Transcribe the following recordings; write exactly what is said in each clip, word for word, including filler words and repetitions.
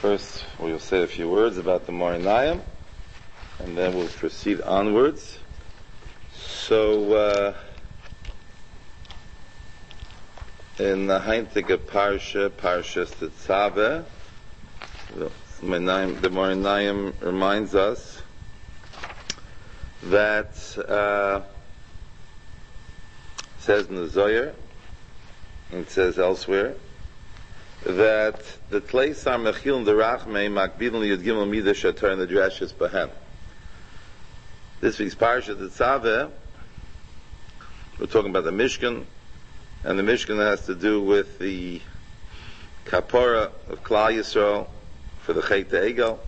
First, we'll say a few words about the Morinayim, and then we'll proceed onwards. So, uh, in the Heintige Parsha, Parsha Tetzaveh, the Morinayim reminds us that, uh, says in the Zohar, and it says elsewhere, that the Tleisar Mechil and the Rachmei Makbidin Yud Gimel Midah Shatar and the Drashis Bahem. This week's Parsha Tetzaveh, we're talking about the Mishkan, and the Mishkan has to do with the Kapora of Klal Yisrael for the Chet Egel,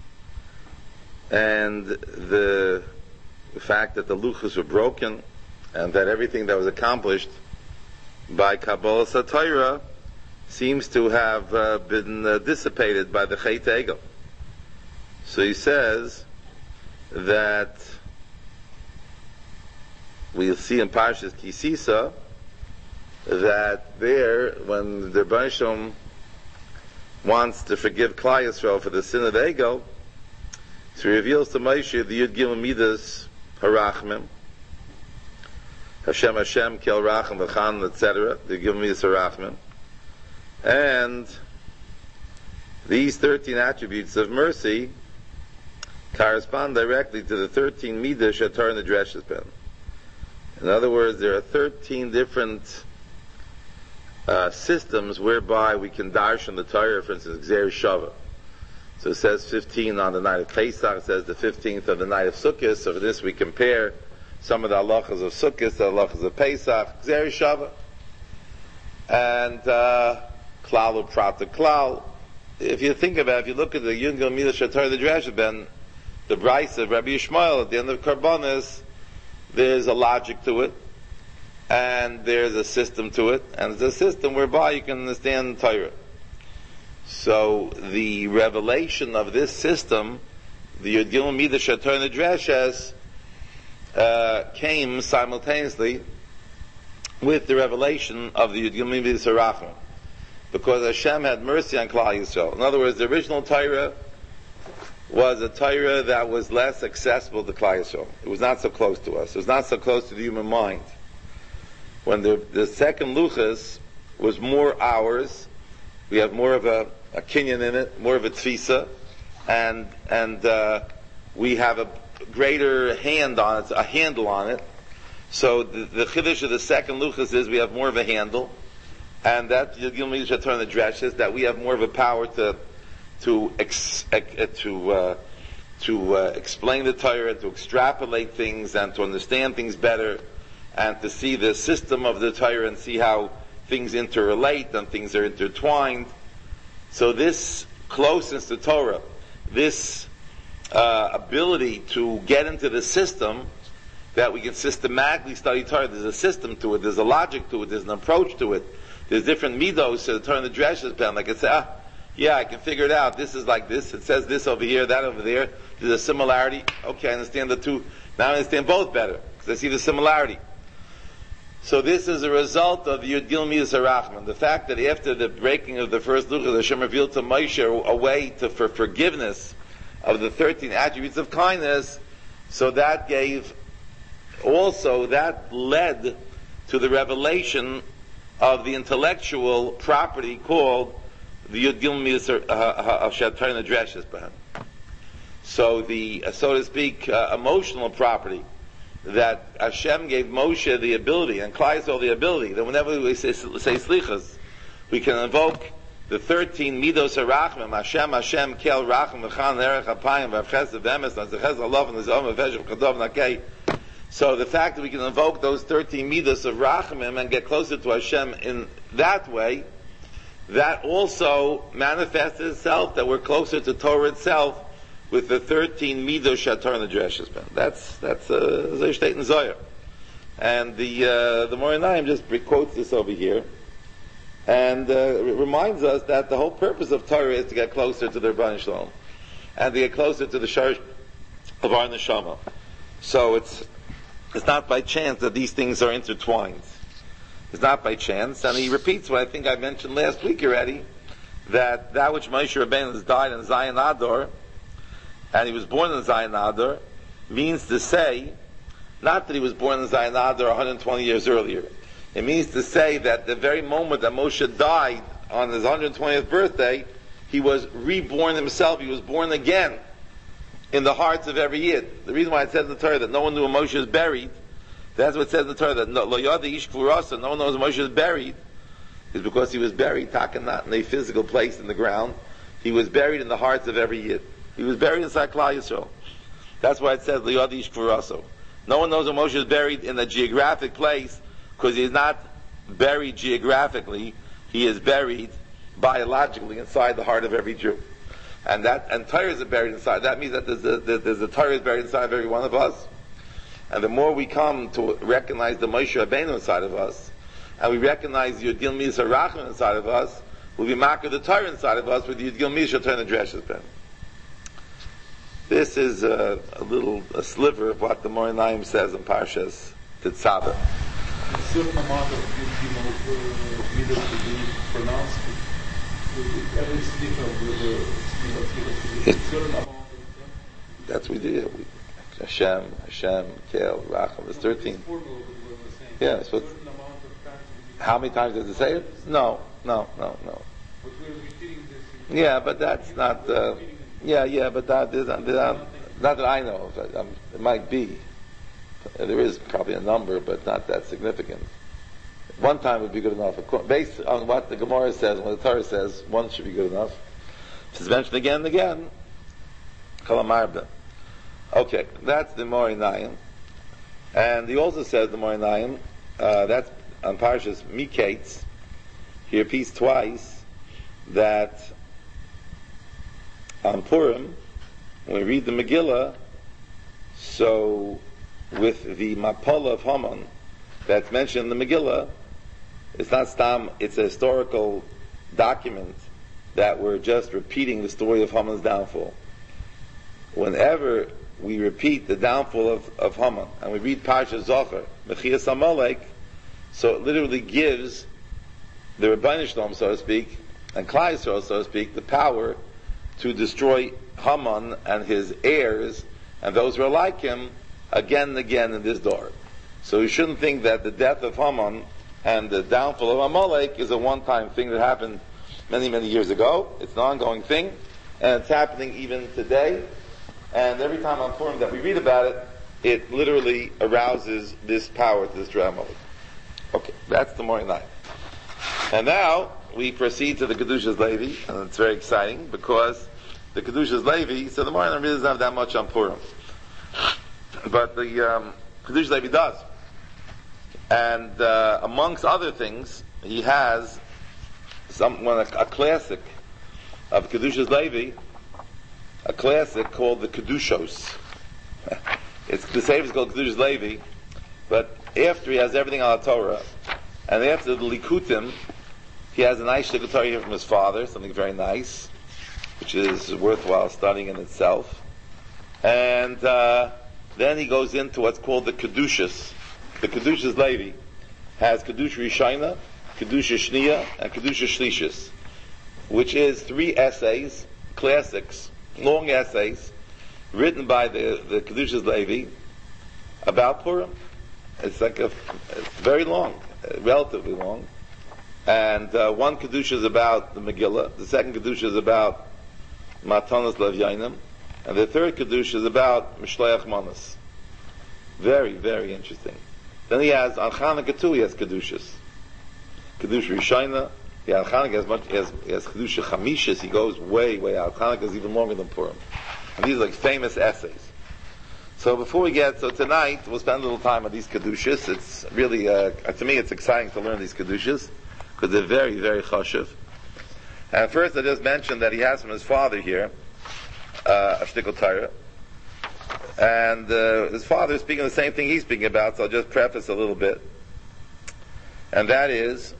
and the, the fact that the Luchos were broken, and that everything that was accomplished by Kabbalah Satira seems to have uh, been uh, dissipated by the Chet Egel. So he says that we'll see in Parshas Kisisa that there, when the Rebbeinu Shalom wants to forgive Klal Yisrael for the sin of the Egel, so he reveals to Moshe the Yud Gimel Midas Harachmim, Hashem Hashem Kel Rachim V'chan, et cetera. The Yud Gimel Midas Harachmim. And these thirteen attributes of mercy correspond directly to the thirteen midah shatar and the dreshes ben. In other words, there are thirteen different uh, systems whereby we can darshan the Torah. For instance, Gzer Shava. So it says fifteen on the night of Pesach. It says the fifteenth on the night of Sukkot. So for this we compare some of the halachas of Sukkot, the halachas of Pesach, Gzer Shava, and uh, Klal U'Prat Klal. If you think about it, if you look at the Yud Gimel Midah Shatar the Drashis Ben, the Bryce of Rabbi Yishmael at the end of Karbonis, there's a logic to it, and there's a system to it, and it's a system whereby you can understand Torah. So the revelation of this system, the Yud Gimel Midah Shatar the Drashis, uh, came simultaneously with the revelation of the Yud Gimel Midas Harachmim, because Hashem had mercy on Klal Yisrael. In other words, the original Torah was a Torah that was less accessible to Klal Yisrael. It was not so close to us. It was not so close to the human mind. When the, the second Luchas was more ours, we have more of a, a kinyan in it, more of a tfisa, and and uh, we have a greater hand on it, a handle on it. So the, the chiddush of the second Luchas is we have more of a handle, and that Yud Gimel Midah Shatar the Drashis, that we have more of a power to to ex, uh, to uh, to uh, explain the Torah, to extrapolate things, and to understand things better, and to see the system of the Torah and see how things interrelate and things are intertwined. So this closeness to Torah, this uh, ability to get into the system, that we can systematically study Torah. There's a system to it, there's a logic to it, there's an approach to it. There's different midos to the Torah and the Drashis Ben. Like I say, ah, yeah, I can figure it out. This is like this. It says this over here, that over there. There's a similarity. Okay, I understand the two. Now I understand both better, because I see the similarity. So this is a result of the Yud Gimel Midas Harachmim. The fact that after the breaking of the first Luchas, Hashem revealed to Moshe a way to, for forgiveness of the thirteen attributes of kindness, so that gave also, that led to the revelation of the intellectual property called the Yud Gimel Midas Shatar and the Drashis Ben. So the, uh, so to speak, uh, emotional property that Hashem gave Moshe the ability, and Klal Yisrael the ability, that whenever we say, say slichas, we can invoke the thirteen midos harachmim, Hashem, Hashem, Kel, Rachim, V'chan, Erech, Apayim, V'avches, V'emes, Nazachez, Alof, and Zom, V'veshem, Chadov, Nakei. So the fact that we can invoke those thirteen midos of Rachamim and get closer to Hashem in that way, that also manifests itself, that we're closer to Torah itself with the thirteen midos shatar and the drashis ben. That's that's uh, Zohar Shteit and Zohar, and the uh, the Morinayim just quotes this over here, and uh, it reminds us that the whole purpose of Torah is to get closer to the Rebbeinu Shalom, and to get closer to the Sharish of our neshama. So it's it's not by chance that these things are intertwined. It's not by chance, and he repeats what I think I mentioned last week already, that that which Moshe Rabbeinu has died in Zion Ador, and he was born in Zion Ador, means to say, not that he was born in Zion Ador one hundred twenty years earlier. It means to say that the very moment that Moshe died on his one hundred twentieth birthday, he was reborn himself. He was born again in the hearts of every Yid. The reason why it says in the Torah that no one knew when Moshe is buried, that's what it says in the Torah, that no, lo yada ish k'vurasa, no one knows when Moshe is buried, is because he was buried, taka, not in a physical place in the ground. He was buried in the hearts of every Yid. He was buried inside Klal Yisrael. That's why it says lo yada ish k'vurasa. No one knows when Moshe is buried in a geographic place, because he is not buried geographically, he is buried biologically inside the heart of every Jew. And that, and Torah is buried inside. That means that there's a, there's a Torah is buried inside of every one of us. And the more we come to recognize the Moshe Rabbeinu inside of us, and we recognize the Yudgil Midas HaRachman inside of us, we'll be marked the Torah inside of us with the Yudgil Midas HaTorah Dreshes Ben. This is a, a little, a sliver of what the Moreh Naim says in Parshas Tetzaveh. A certain amount of Midas to be pronounced, every speaker with the speed of Midas, a certain amount of them. That's what we do. We, Hashem, Hashem, Kel, Racham. There's thirteen. Yeah, that's what. How many times does it say it? No, no, no, no. But we're repeating this. Yeah, but that's not. Uh, yeah, yeah, but that is not, not that I know of. Um, it might be. There is probably a number, but not that significant. One time would be good enough. Based on what the Gemara says, what the Torah says, one should be good enough. If it's mentioned again and again, Chalamarda. Okay, that's the Moreh Naim. And he also says the Moreh Naim, uh, that's on Parshas Miketz. He repeats twice that on Purim, when we read the Megillah, so with the Mapala of Haman that's mentioned in the Megillah, it's not Stam, it's a historical document that we're just repeating the story of Haman's downfall. Whenever we repeat the downfall of, of Haman, and we read Parshas Zohar, Mechias Amalek, so it literally gives the Rebbeinu Shalom, so to speak, and Klal Yisrael, so to speak, the power to destroy Haman and his heirs, and those who are like him, again and again in this door. So you shouldn't think that the death of Haman and the downfall of Amalek is a one-time thing that happened many, many years ago. It's an ongoing thing, and it's happening even today. And every time on Purim that we read about it, it literally arouses this power to destroy Amalek. Okay, that's the Moreh Naim. And now we proceed to the Kedushas Levi, and it's very exciting because the Kedushas Levi, so the Moreh Naim really doesn't have that much on Purim. But the um, Kedushas Levi does. And uh, amongst other things, he has some, one, a, a classic of Kedushas Levi, a classic called the Kedushos. It's the Sefer is called Kedushas Levi, but after he has everything on the Torah, and after the Likutim, he has a nice shtickle Torah here from his father, something very nice, which is worthwhile studying in itself. And uh, then he goes into what's called the Kedushas. The Kedushas Levi has Kedusha Rishayna, Kedusha Shniya, and Kedusha Shlishis, which is three essays, classics, long essays, written by the, the Kedushas Levi about Purim. It's like a, it's very long, relatively long. And uh, one Kedusha is about the Megillah, the second Kedusha is about Matanas Lev Yainim, and the third Kedusha is about Mishleach Manas. Very, very interesting. Then he has, on Chanukah too, he has Kedushas. Kedusha Rishayna, yeah, on Chanukah has much, he has, he has Kedusha Chamishas, he goes way, way out. Chanukah is even longer than Purim. And these are like famous essays. So before we get, so tonight, we'll spend a little time on these Kedushas. It's really, uh, to me, it's exciting to learn these Kedushas, because they're very, very chashuv. And first, I just mentioned that he has from his father here, uh, a shtickle Torah. And uh, his father is speaking the same thing he's speaking about, so I'll just preface a little bit. And that is,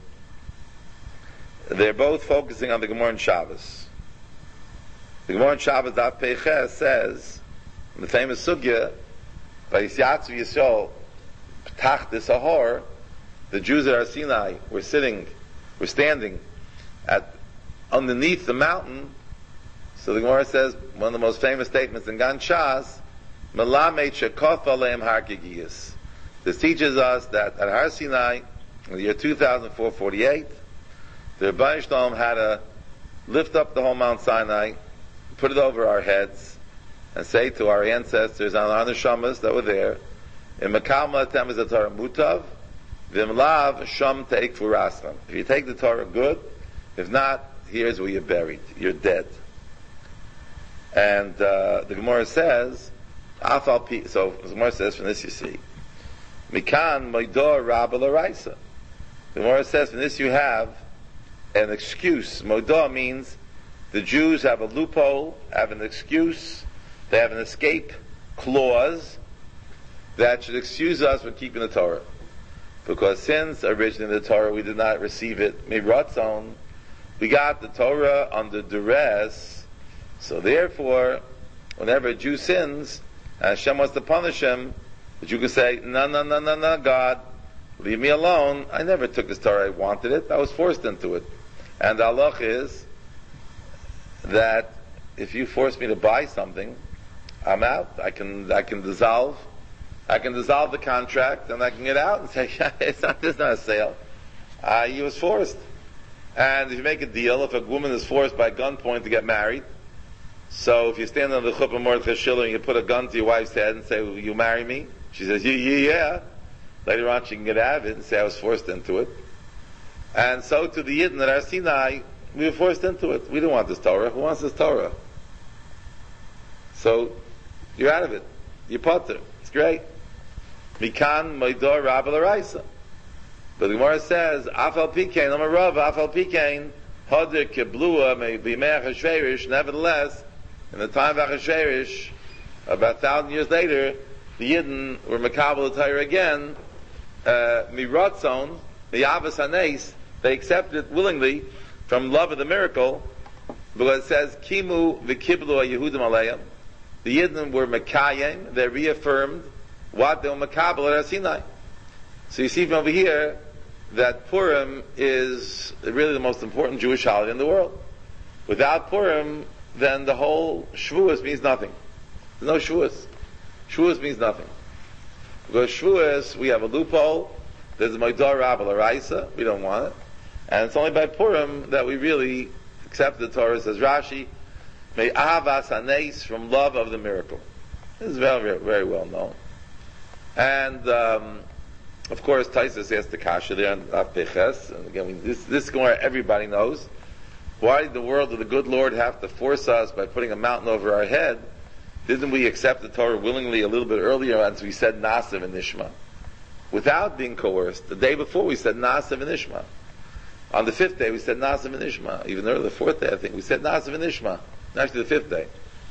they're both focusing on the Gemara in Shabbos. The Gemara in Shabbos, Daf Peiches, says, in the famous Sugya, by Yisatzu Yisrael, Ptach de Sahor, the Jews at Har Sinai were sitting, were standing at underneath the mountain. So the Gemara says, one of the most famous statements in Gan Shas, Melamed shekof aleim har gigiyas. This teaches us that at Har Sinai, in the year two thousand four hundred forty-eight, the Rebbeinu Shalom had to lift up the whole Mount Sinai, put it over our heads, and say to our ancestors and our neshamas that were there, in Mekal Malatem is the Torah mutav, v'imlav sham teik furascham. If you take the Torah, good. If not, here's where you're buried. You're dead. And uh, the Gemara says, Afal pi, so the Gemara says, from this you see, Mikan moidor rabba l'raisa. The Gemara says, from this you have an excuse. Moidor means the Jews have a loophole, have an excuse, they have an escape clause that should excuse us from keeping the Torah. Because since originally the Torah we did not receive it miratzon, we got the Torah under duress, so therefore, whenever a Jew sins, and Hashem wants to punish him, the Jew can say, no, no, no, no, no, God, leave me alone. I never took this Torah, I wanted it, I was forced into it. And the halach is that if you force me to buy something, I'm out. I can, I can dissolve, I can dissolve the contract, and I can get out and say, it's not, it's not a sale. Uh, he was forced. And if you make a deal, if a woman is forced by gunpoint to get married, so if you stand on the chuppah Mordechai Shiller and you put a gun to your wife's head and say, will you marry me? She says, yeah, yeah, yeah. Later on she can get out of it and say, I was forced into it. And so to the Yidden at Har Sinai, we were forced into it. We don't want this Torah. Who wants this Torah? So, you're out of it. You're potter. It's great. Mikan moidor rabba l'raisa. But the Gemara says, Afal pikein, Amar Rav, Afal pikein, Hoder keblua, b'imei Achashverosh, nevertheless, in the time of Achashverosh, about a thousand years later, the Yidden were Mekabel the Torah again, uh, miratzon, miyavas hanes, they accepted it willingly from love of the miracle, because it says, Kimu v'kiblu ha-Yehudim aleim, the Yidden were Mekayim, they reaffirmed what they were Mekabel at Har Sinai. So you see from over here that Purim is really the most important Jewish holiday in the world. Without Purim, then the whole Shavuos means nothing. There's no Shavuos. Shavuos means nothing. Because Shavuos, we have a loophole, there's a Moidor Rabba l'Raisa, we don't want it. And it's only by Purim that we really accept the Torah, says Rashi, May Ahavas Hanes, from love of the miracle. This is very, very, very well known. And, um, of course, Taisus has the kasha there on Peches, and again, this, this Gemara everybody knows. Why did the world of the good Lord have to force us by putting a mountain over our head? Didn't we accept the Torah willingly a little bit earlier, as we said Nasav and Nishma? Without being coerced. The day before we said Nasav and Nishma. On the fifth day we said Nasav and Nishma. Even earlier, the fourth day I think, we said Nasav and Nishma. Actually the fifth day.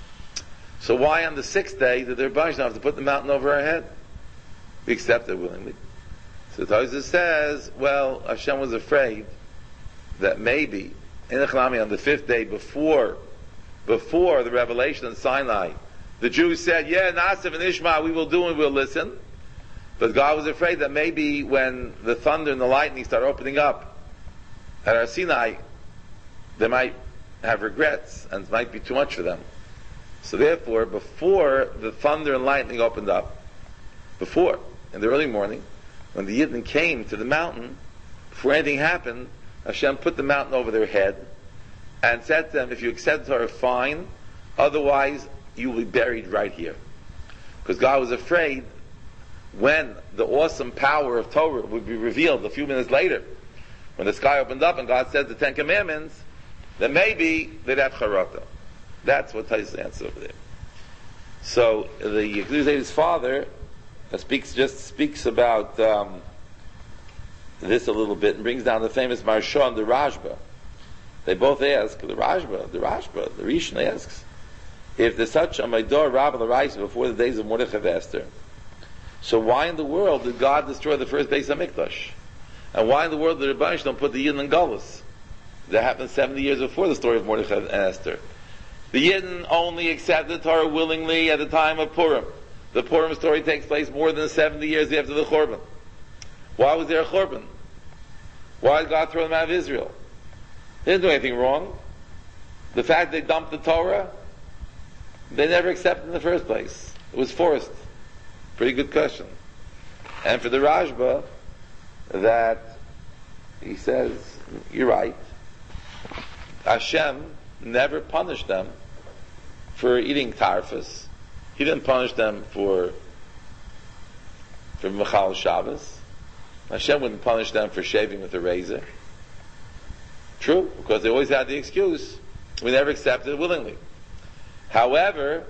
So why on the sixth day did the Rebbeinu have to put the mountain over our head? We accepted it willingly. So the Torah says, well, Hashem was afraid that maybe, in the Chalami, on the fifth day before, before the revelation in Sinai, the Jews said, yeah, Nasav and Ishma, we will do and we'll listen. But God was afraid that maybe when the thunder and the lightning start opening up at Har Sinai, they might have regrets, and it might be too much for them. So therefore, before the thunder and lightning opened up, before, in the early morning, when the Yidden came to the mountain, before anything happened, Hashem put the mountain over their head and said to them, if you accept the Torah, fine, otherwise you will be buried right here. Because God was afraid when the awesome power of Torah would be revealed a few minutes later, when the sky opened up and God said the Ten Commandments, then maybe they'd have charata. That's what Taisus answers over there. So the Yehuda's father speaks just speaks about um, this a little bit and brings down the famous Maharsha and the Rashba. They both ask, the Rashba, the Rashba, the Rishon asks, if there's such a Maidor Rabba l'Raisa before the days of Mordechai and Esther, so why in the world did God destroy the first Beis HaMikdash? And why in the world did the Rebbeinu don't put the Yidden in Galus? That happened seventy years before the story of Mordechai and Esther. The Yidden only accepted the Torah willingly at the time of Purim. The Purim story takes place more than seventy years after the Churban. Why was there a Churban? Why did God throw them out of Israel? They didn't do anything wrong. the fact they dumped the Torah, they never accepted in the first place. It was forced. Pretty good question. And for the Rashba, that he says, you're right, Hashem never punished them for eating tarfus. He didn't punish them for for Mechal Shabbos. Hashem wouldn't punish them for shaving with a razor. True, because they always had the excuse, we never accepted it willingly. However,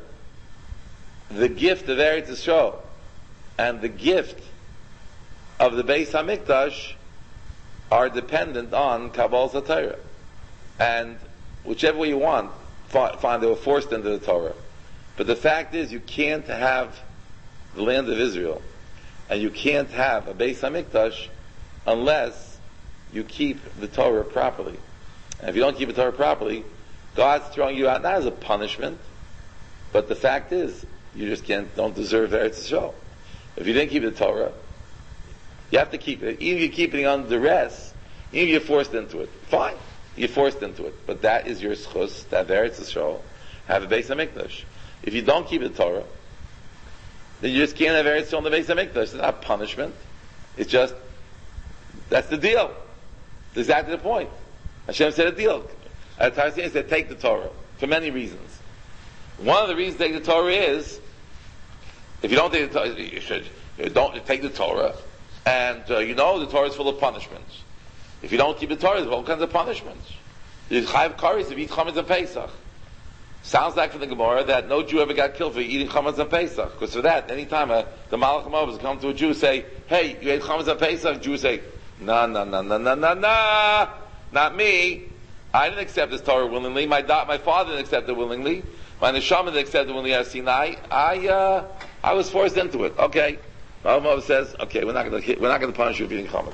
the gift of Eretz Yisrael and the gift of the Beis HaMikdash are dependent on Kabbalah Torah. And whichever way you want, find they were forced into the Torah. But the fact is, you can't have the land of Israel, and you can't have a Beis HaMikdash unless you keep the Torah properly. And if you don't keep the Torah properly, God's throwing you out not as a punishment, but the fact is, you just can't, don't deserve Eretz Yisrael. If you didn't keep the Torah, you have to keep it. Even if you're keeping it under duress, even if you're forced into it, fine, you're forced into it. But that is your schus, that Eretz Yisrael, have a Beis HaMikdash. If you don't keep the Torah, then you just can't have Eretz Yisrael in the Beis HaMikdash. It's not punishment. It's just, that's the deal. It's exactly the point. Hashem said a deal. At the time he said, take the Torah, for many reasons. One of the reasons to take the Torah is, if you don't take the Torah, you should, you don't take the Torah, and uh, you know the Torah is full of punishments. If you don't keep the Torah, there's all kinds of punishments. There's Chayav Karis if you eat chametz on Pesach. Sounds like from the Gemara that no Jew ever got killed for eating chametz on Pesach. Because for that, any time uh, the Malach HaMaavos come to a Jew and say, hey, you ate chametz on Pesach, Jew would say, no, no, no, no, no, no, no, not me. I didn't accept this Torah willingly. My da- my father didn't accept it willingly. My neshama didn't accept it willingly at Sinai. I uh, I was forced into it. Okay. Malach HaMaavos says, okay, we're not going to we're not going to punish you for eating chametz.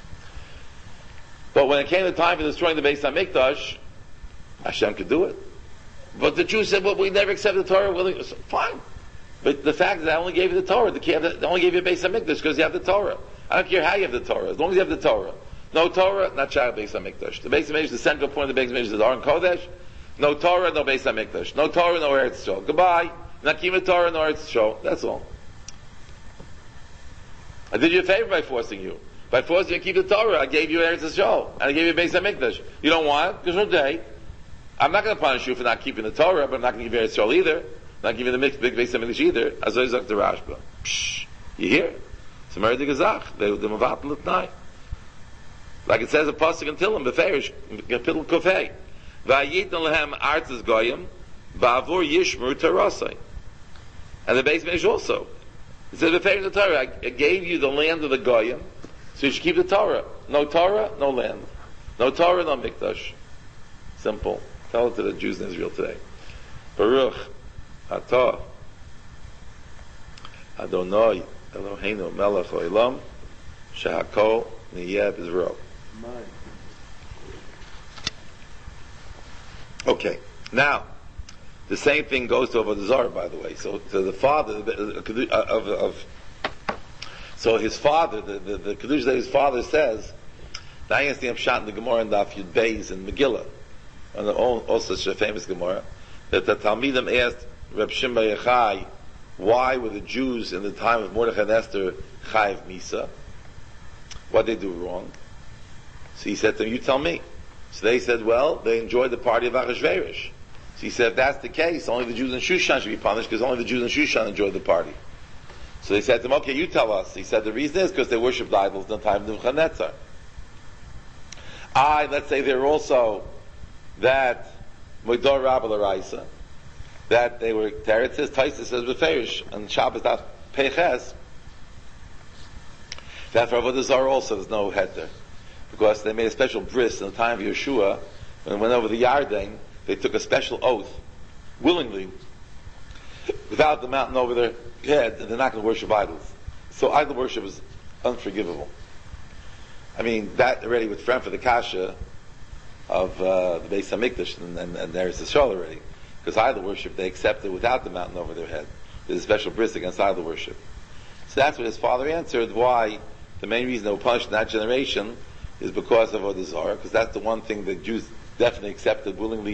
But when it came the time for destroying the Beis HaMikdash, Hashem could do it. But the Jews said, well, we never accepted the Torah willingly. So, fine. But the fact is, I only gave you the Torah. They only gave you a Beis HaMikdash because you have the Torah. I don't care how you have the Torah, as long as you have the Torah. No Torah, not Sha'ar Beis HaMikdash. The Beis HaMikdash, the central point of the Beis HaMikdash is Aron Kodesh. No Torah, no Beis HaMikdash. No Torah, no Eretz Yisrael. Goodbye. Not keep the Torah, no Eretz Yisrael. That's all. I did you a favor by forcing you. By forcing you to keep the Torah, I gave you Eretz Yisrael. And I gave you Beis HaMikdash. You don't want it? Because one day, I'm not going to punish you for not keeping the Torah, but I'm not going to give you Eretz Yisrael either. I'm not giving you the big Beis HaMikdash either. As I said to Rashba. Pshh. You hear? It's a murder gazach. They the mavat l'tnai. Like it says a pasuk in Tillim, beferish, kapitel kofei. Vayitn lehem artzes goyim, ba'avur yishmur terasai. And the Beis HaMikdash also. It says beferish the Torah. I gave you the land of the goyim, so you should keep the Torah. No Torah, no land. No Torah, no Mikdash. Simple. Tell it to the Jews in Israel today. Baruch atah Adonai Eloheinu melech haolam shehakol niyeh b'zro. Okay. Now, the same thing goes to Avodah Zarah, by the way. So, to the father of, of so his father, the the, the Kedusha that his father says, now you understand Pshat in the Gemara and Daf Yud Beis and Megillah, and also such a famous Gemara, that the Talmidim asked Reb Shimon bar Yochai, why were the Jews in the time of Mordechai and Esther Chayiv Misa? What did they do wrong? So he said to them, you tell me. So they said, well, they enjoyed the party of Achashverosh. So he said, if that's the case, only the Jews in Shushan should be punished, because only the Jews in Shushan enjoyed the party. So they said to him, okay, you tell us. He said, the reason is because they worshipped idols in the time of Nebuchadnezzar. I, let's say they're also that Moedor Rabba L'Raisa, that they were Teretz says, Taisa says Beferish, and Shabbos that Peches. That for Avodah Zarah also there's no head there. Because they made a special bris in the time of Yeshua, when they went over the Yarden, they took a special oath, willingly, without the mountain over their head, and they're not going to worship idols. So idol worship is unforgivable. I mean, that already would friend for the Kasha of uh, the Beis HaMikdash and, and, and there's the Shol already. Because idol worship, they accepted without the mountain over their head. There's a special bris against idol worship. So that's what his father answered, why the main reason they were punished in that generation is because of Avodah Zarah, because that's the one thing that Jews definitely accepted willingly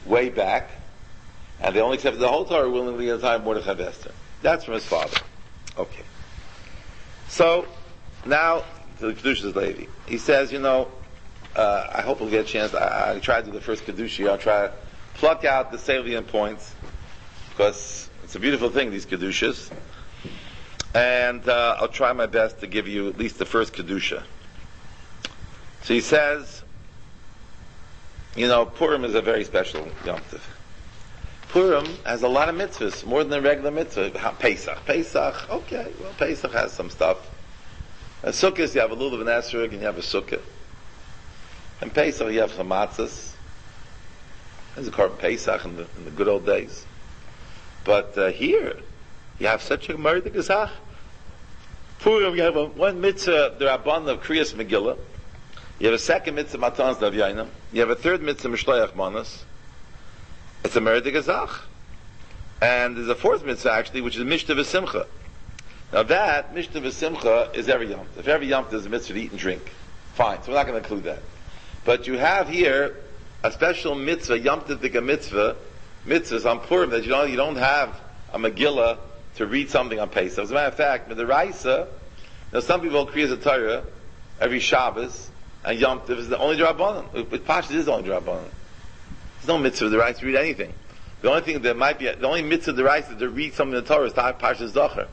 way back, and they only accepted the whole Torah willingly at the time of Mordechai and Esther. That's from his father. Okay. So, now, to the Kedushas Levi. He says, you know, uh, I hope we'll get a chance. I, I tried to do the first Kedusha. I'll try to pluck out the salient points, because it's a beautiful thing, these Kedushas. And uh, I'll try my best to give you at least the first Kedusha. So he says, you know, Purim is a very special Yom Tov. Purim has a lot of mitzvahs, more than a regular mitzvah. Pesach. Pesach, okay, well, Pesach has some stuff. At Sukkot, you have a lulav and esrog, and you have a sukkah. And Pesach, you have some matzahs. There's a called Pesach in the, in the good old days. But uh, here, you have such a murder gezach. Purim, you have a, one mitzvah, the Rabban of Kriyas Megillah. You have a second mitzvah, Matanas Davyainam. You have a third mitzvah, Mishloach Manas. It's a murder gezach. And there's a fourth mitzvah, actually, which is Mishta V'Simcha. Now that, Mishta V'Simcha, is every Yom Tov. If every Yom Tov is a mitzvah to eat and drink, fine. So we're not going to include that. But you have here a special mitzvah, Yom Tov mitzvah, mitzvahs on Purim, that you don't, you don't have a Megillah to read something on Pesach. As a matter of fact, with the Raisa, now some people create a Torah every Shabbos, and Yom Tov is the only Drabanan. With Pashas is the only Drabanan. There's no mitzvah of the Raisa to read anything. The only thing that might be, the only mitzvah of the Raisa to read something in the Torah is Pashas Zocher.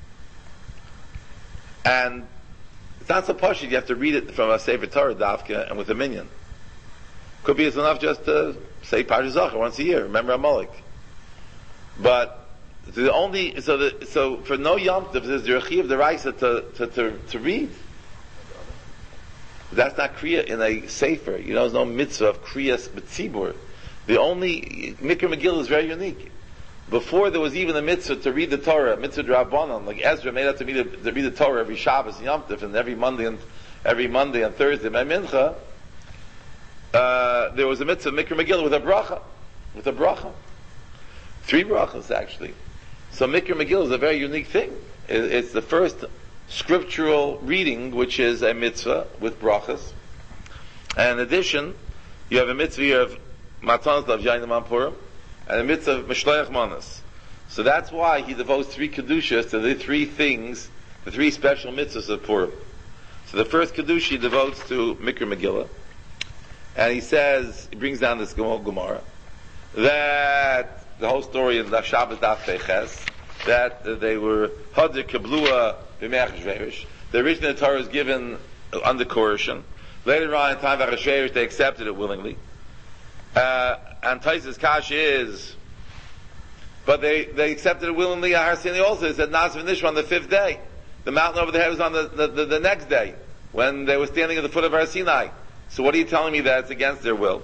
And it's not so posh, you have to read it from a Sefer Torah, Dafka, and with a minyan. Could be it's enough just to say Pashas Zocher once a year, remember Amalek. But the only, so the, so for no Yom Tov, there's the Rechi of the Raisa to, to, to, to read. That's not Kriya in a Sefer. You know, there's no mitzvah of Kriyas B'tzibur. The only, Mikra Megillah is very unique. Before there was even a mitzvah to read the Torah, mitzvah Rabbanon, like Ezra made out to, to read the Torah every Shabbos and Yom Tov, and every Monday and every Monday and Thursday by Mincha, uh, there was a mitzvah Mikra Megillah with a bracha, with a bracha, three brachas actually. So Mikra Megillah is a very unique thing. It, it's the first scriptural reading, which is a mitzvah with brachas. And in addition, you have a mitzvah of Matanas Davyainam Purim, and a mitzvah of Mishloach Manas. So that's why he devotes three Kedushas to the three things, the three special mitzvahs of Purim. So the first Kedusha he devotes to Mikra Megillah, and he says, he brings down this Gemara, that the whole story in the Shabbos Daf Peches, that uh, they were Hadir Kablua B'Meach Shverish. The original Torah was given under coercion. Later on in time of Achashverosh, they accepted it willingly. Uh, and Taisa's Kash is, but they, they accepted it willingly. Har Sinai also, they said Nasiv Nishma on the fifth day. The mountain over the head was on the, the, the, the next day, when they were standing at the foot of Har Sinai. So what are you telling me that it's against their will?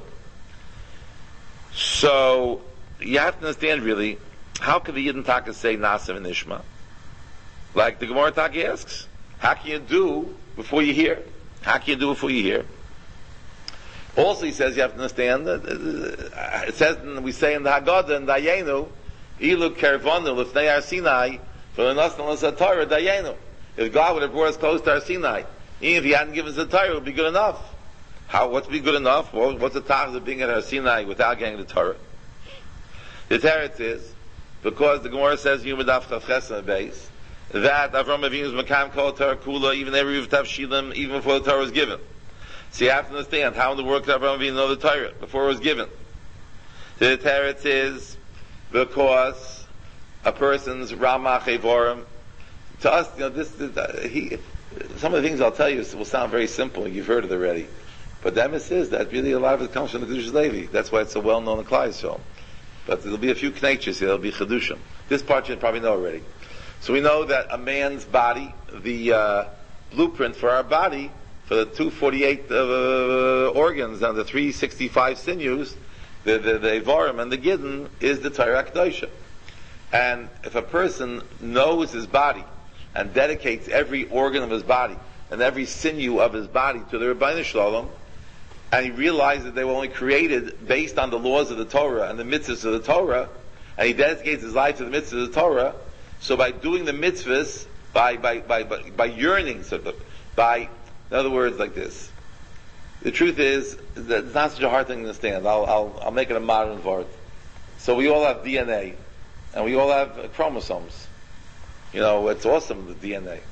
So, you have to understand really, how could the Yidden Taka say Nasiv Nishma? Like the Gemara Taka asks, how can you do before you hear? How can you do before you hear? Also, he says you have to understand that uh, it says, we say in the Haggadah and Dayenu, Ilu Kervonu Lifnei Har Sinai, V'lenasna L'Satara Dayenu. If God would have brought us close to Har Sinai, even if He hadn't given us the Torah, it would be good enough. How? What's be good enough? Well, what's the task of being at Har Sinai without getting the Torah? The teretz is because the Gemara says Yumadav Chavches and base that Avram Avinu was Makam Kol Torah Kula, even every Tav Shilim, even before the Torah was given. So you have to understand how in the world could Avraham Avinu know the Torah before it was given. The teretz is because a person's Ramach Evorim. To us, you know, this, this uh, he. Some of the things I'll tell you will sound very simple. You've heard it already, but the emes is that really a lot of it comes from the Kedushas Levi. That's why it's so well known in Klal Yisrael. But there'll be a few knetches here. There'll be Chedushim. This part you probably know already. So we know that a man's body, the uh, blueprint for our body, for the two hundred forty-eight uh, organs and the three hundred sixty-five sinews, the, the, the Evarim and the Gidden, is the Torah HaKadoshah. And if a person knows his body and dedicates every organ of his body and every sinew of his body to the Rebbeinu Shalom, and he realizes that they were only created based on the laws of the Torah and the mitzvahs of the Torah, and he dedicates his life to the mitzvahs of the Torah, so by doing the mitzvahs, by by by by, by yearning, so the, by in other words, like this. The truth is that it's not such a hard thing to understand. I'll, I'll, I'll make it a modern word. So we all have D N A, and we all have uh, chromosomes. You know, it's awesome, the D N A.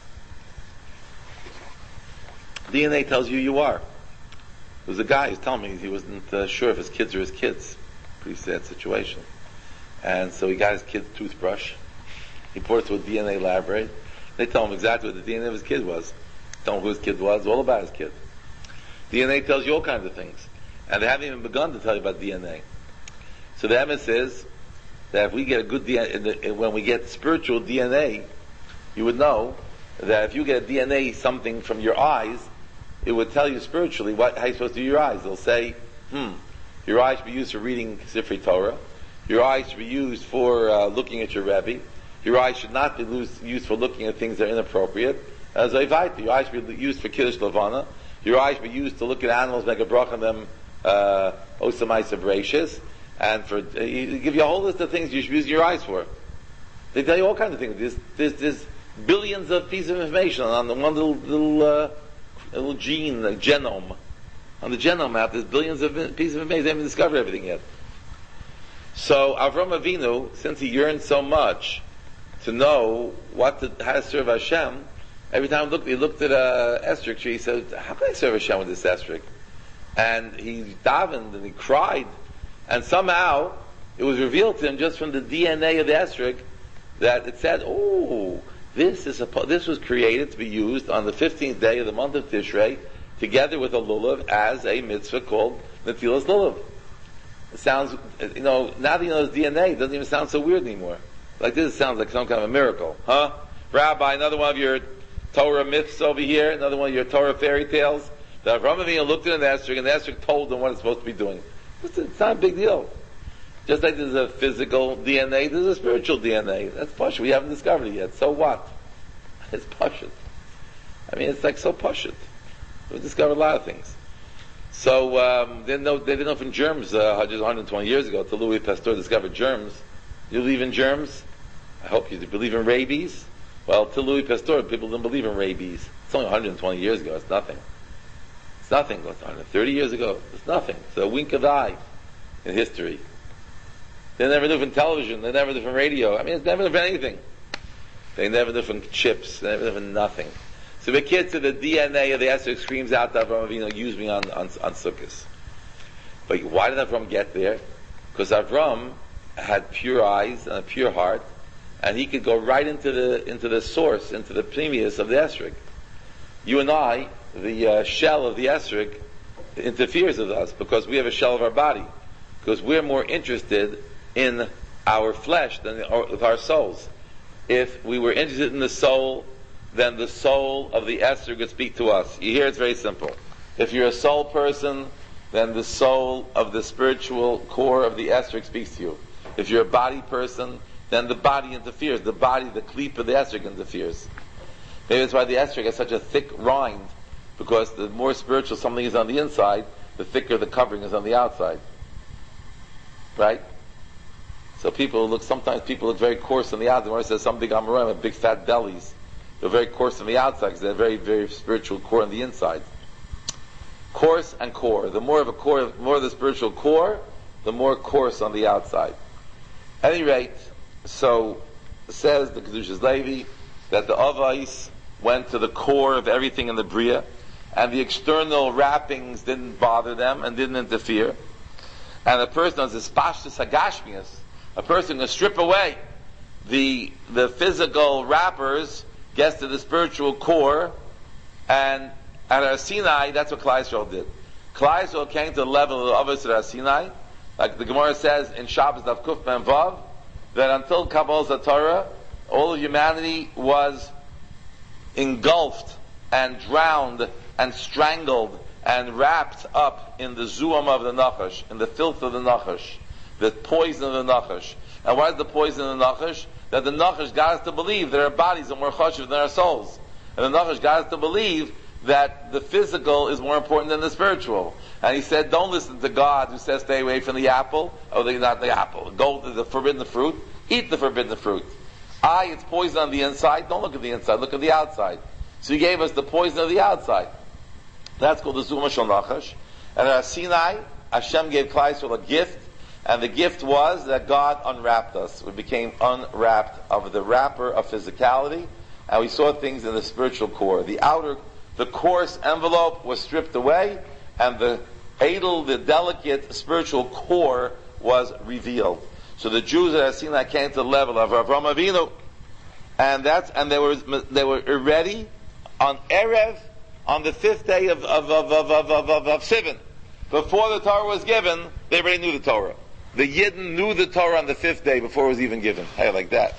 D N A tells you you are. There was a guy who was telling me he wasn't uh, sure if his kids are his kids. Pretty sad situation. And so he got his kid's toothbrush. He brought it to a D N A laboratory. They tell him exactly what the D N A of his kid was. Tell him who his kid was, all about his kid. D N A tells you all kinds of things. And they haven't even begun to tell you about D N A. So the emes is that if we get a good D N A, in the, when we get spiritual D N A, you would know that if you get a D N A something from your eyes, it would tell you spiritually what, how you're supposed to do your eyes. They'll say, hmm, your eyes should be used for reading Sifrei Torah. Your eyes should be used for uh, looking at your Rebbe. Your eyes should not be loose, used for looking at things that are inappropriate. As Ayvaita, your eyes should be used for Kiddush Levana. Your eyes should be used to look at animals, make a bracha on them, uh, Osamaisa Bereshis. And for, uh, you, give you a whole list of things you should use your eyes for. They tell you all kinds of things. There's, there's, there's billions of pieces of information on the one little, little, uh, little gene, the genome. On the genome map, there's billions of pieces of information. They haven't discovered everything yet. So Avram Avinu, since he yearned so much to know what to, how to serve Hashem, every time he looked, he looked at a estrich tree, he said, how can I serve Hashem with this estrich? And he davened and he cried, and somehow it was revealed to him just from the D N A of the estrich that it said, oh, this is a, this was created to be used on the fifteenth day of the month of Tishrei, together with a lulav as a mitzvah called Netilas Lulav. It sounds, you know, now that you know it's D N A, it doesn't even sound so weird anymore. Like this, it sounds like some kind of a miracle. Huh? Rabbi, another one of your Torah myths over here, another one of your Torah fairy tales. The Avraham Avinu looked at an estrich, and the estrich told them what it's supposed to be doing. It's, it's not a big deal. Just like there's a physical D N A, there's a spiritual D N A. That's pashut. We haven't discovered it yet. So what? It's pashut. I mean, it's like so pashut. We've discovered a lot of things. So um, they, didn't know, they didn't know from germs uh, just one hundred twenty years ago till Louis Pasteur discovered germs. You believe in germs? I hope you do. Believe in rabies? Well, till Louis Pasteur, people didn't believe in rabies. It's only one hundred twenty years ago. It's nothing. It's nothing. It's one hundred thirty years ago. It's nothing. It's a wink of the eye in history. They never knew from television. They never knew from radio. I mean, it's never knew from anything. They never knew from chips. They never knew from nothing. So the kid to the D N A of the estrich screams out to Avram Avinu, use me on, on, on Sukkot. But why did Avram get there? Because Avram had pure eyes and a pure heart, and he could go right into the, into the source, into the previous of the estrich. You and I, the uh, shell of the estrich interferes with us because we have a shell of our body. Because we're more interested in our flesh than our, with our souls. If we were interested in the soul, then the soul of the estrich would speak to us. You hear, it's very simple. If you're a soul person, then the soul of the spiritual core of the estrich speaks to you. If you're a body person, then the body interferes. The body, the cleap of the estrich interferes. Maybe that's why the estrich has such a thick rind, because the more spiritual something is on the inside, the thicker the covering is on the outside. Right? So people look, sometimes people look very coarse on the outside. When I say some big Amoraim have big fat bellies, they're very coarse on the outside because they're very, very spiritual core on the inside. Coarse and core. The more of a core, the more of the spiritual core, the more coarse on the outside. At any rate, so says the Kedushas Levi that the Avais went to the core of everything in the Bria, and the external wrappings didn't bother them and didn't interfere. And a person has this pashtus hagashmius, a person can strip away the the physical wrappers, gets to the spiritual core, and at Har Sinai, that's what Klal Yisrael did. Klal Yisrael came to the level of the Avos at Har Sinai, like the Gemara says in Shabbos Daf Kuf Ben Vav, that until Kabbalas Torah, all of humanity was engulfed and drowned and strangled and wrapped up in the zuam of the Nachash, in the filth of the Nachash, the poison of the Nachash. And what is the poison of the Nachash? That the Nachash got us to believe that our bodies are more chashuv than our souls. And the Nachash got us to believe that the physical is more important than the spiritual. And he said, don't listen to God who says stay away from the apple, or the, not the apple, go to the forbidden fruit, eat the forbidden fruit. I, it's poison on the inside, don't look at the inside, look at the outside. So he gave us the poison of the outside. That's called the Zuma Shal Nachash. And at Sinai, Hashem gave Klal Yisrael a gift, and the gift was that God unwrapped us. We became unwrapped of the wrapper of physicality, and we saw things in the spiritual core. The outer, the coarse envelope was stripped away, and the edel, the delicate spiritual core was revealed. So the Jews at Sinai came to the level of Avraham Avinu, and that's and they were they were ready on Erev, on the fifth day of of of of of of, of, of Sivan. Before the Torah was given, they already knew the Torah. The Yidden knew the Torah on the fifth day before it was even given. Hey, like that.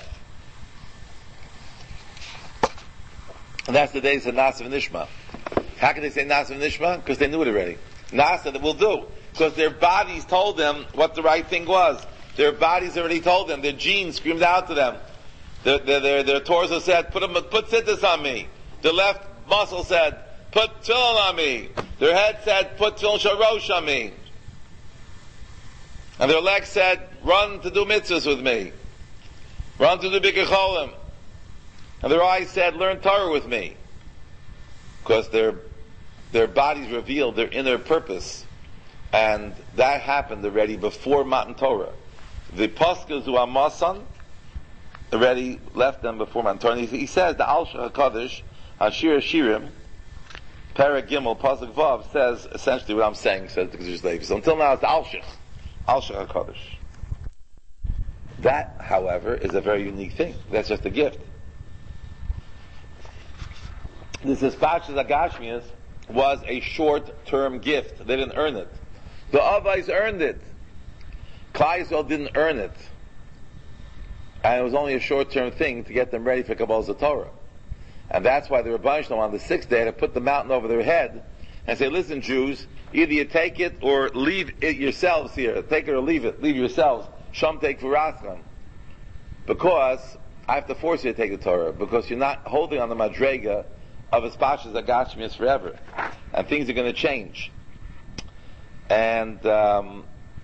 And that's the days of Nasa and Nishma. How can they say Nasa and Nishma? Because they knew it already. Nasa, that will do. Because their bodies told them what the right thing was. Their bodies already told them. Their genes screamed out to them. Their, their, their, their torso said, put, a, put siddhis on me. Their left muscle said, put tefillin on me. Their head said, put tefillin sharosh on me. And their legs said, run to do mitzvahs with me. Run to do bikkur cholim. And their eyes said, learn Torah with me. Because their, their bodies revealed their inner purpose. And that happened already before Matan Torah. The Paskas who are Masan already left them before Matan Torah. He, he says, the Al Shach HaKadosh, Ashir Shirim, Perek Gimel, Pasuk Vav, says essentially what I'm saying, says the Kedushas Levi. So until now it's the Al Shach, Al Shach HaKadosh. That, however, is a very unique thing. That's just a gift. This Hispashas Agashmias was a short-term gift. They didn't earn it. The Avais earned it. Klal Yisrael didn't earn it. And it was only a short-term thing to get them ready for Kabbalah Torah. And that's why the Rebbeinu Shalom on the sixth day had to put the mountain over their head and say, listen, Jews, either you take it or leave it yourselves here. Take it or leave it. Leave yourselves. Shom take v'rascham. Because I have to force you to take the Torah. Because you're not holding on the Madrega of Hispashas Agashmias forever. And things are going to change. And um,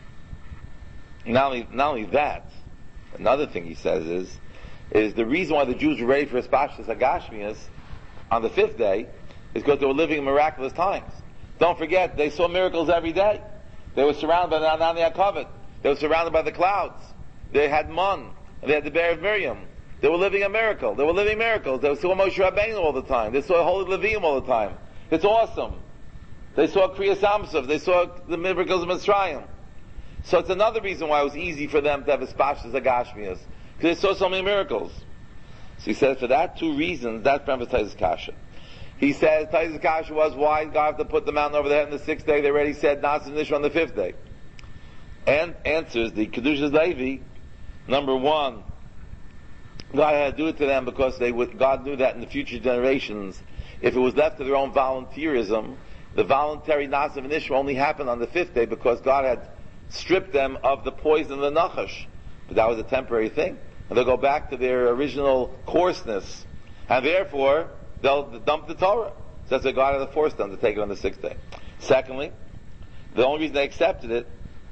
not only not only that, another thing he says is, is the reason why the Jews were ready for Hispashas Agashmias on the fifth day is because they were living in miraculous times. Don't forget, they saw miracles every day. They were surrounded by the Anani HaKavod. They were surrounded by the clouds. They had Man. They had the Bear of Miriam. They were living a miracle. They were living miracles. They saw Moshe Rabbeinu all the time. They saw Holy Levium all the time. It's awesome. They saw Kriyas Amsov. They saw the miracles of Mitzrayim. So it's another reason why it was easy for them to have Hispashas Agashmias. Because they saw so many miracles. So he says for that two reasons, that's from Taisus Kasha. He says Taisus Kasha was why God had to put the mountain over their head on the sixth day. They already said Nasa and Nishma on the fifth day. And answers the Kedushas Levi, number one, God had to do it to them because they would, God knew that in the future generations, if it was left to their own volunteerism, the voluntary Nasa and Nishma only happened on the fifth day because God had stripped them of the poison of the Nachash. But that was a temporary thing. And they'll go back to their original coarseness. And therefore, they'll dump the Torah. So that's why God had to force them to take it on the sixth day. Secondly, the only reason they accepted it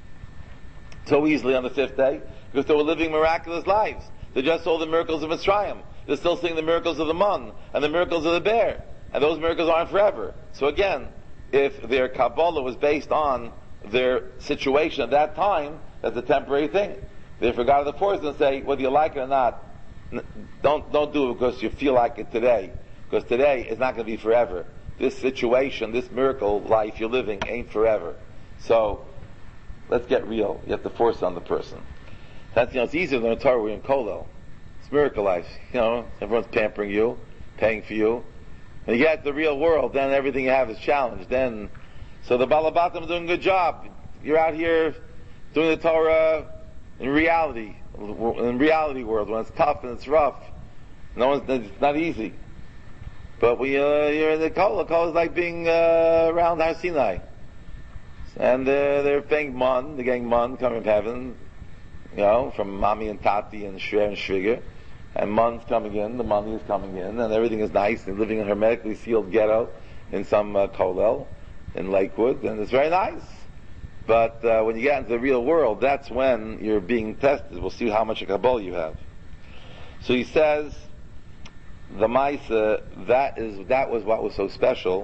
so easily on the fifth day, because they were living miraculous lives. They just saw the miracles of Mitzrayim. They're still seeing the miracles of the Man and the miracles of the bear. And those miracles aren't forever. So again, if their Kabbalah was based on their situation at that time, that's a temporary thing. They forgot to force and say, whether you like it or not, don't don't do it because you feel like it today. Because today is not going to be forever. This situation, this miracle life you're living ain't forever. So, let's get real. You have to force it on the person. That's, you know, it's easier than a Torah we're in Kolel. It's miracle life. You know, everyone's pampering you, paying for you. When you get to the real world, then everything you have is challenged. Then, so the Balabatim are doing a good job. You're out here doing the Torah in reality, in reality world, when it's tough and it's rough. No one's, it's not easy. But when uh, you're in the Kol, the Kol is like being uh, around Har Sinai. And uh, they're paying Mun, they're getting Mun coming from heaven, you know, from Mami and Tati and Shrer and Shviger. And Mun's coming in, the money is coming in, and everything is nice. They're living in a hermetically sealed ghetto in some uh, Kolel in Lakewood, and it's very nice. But uh, when you get into the real world, that's when you're being tested. We'll see how much a Kabbalah you have. So he says, the Maisa, that is, that was what was so special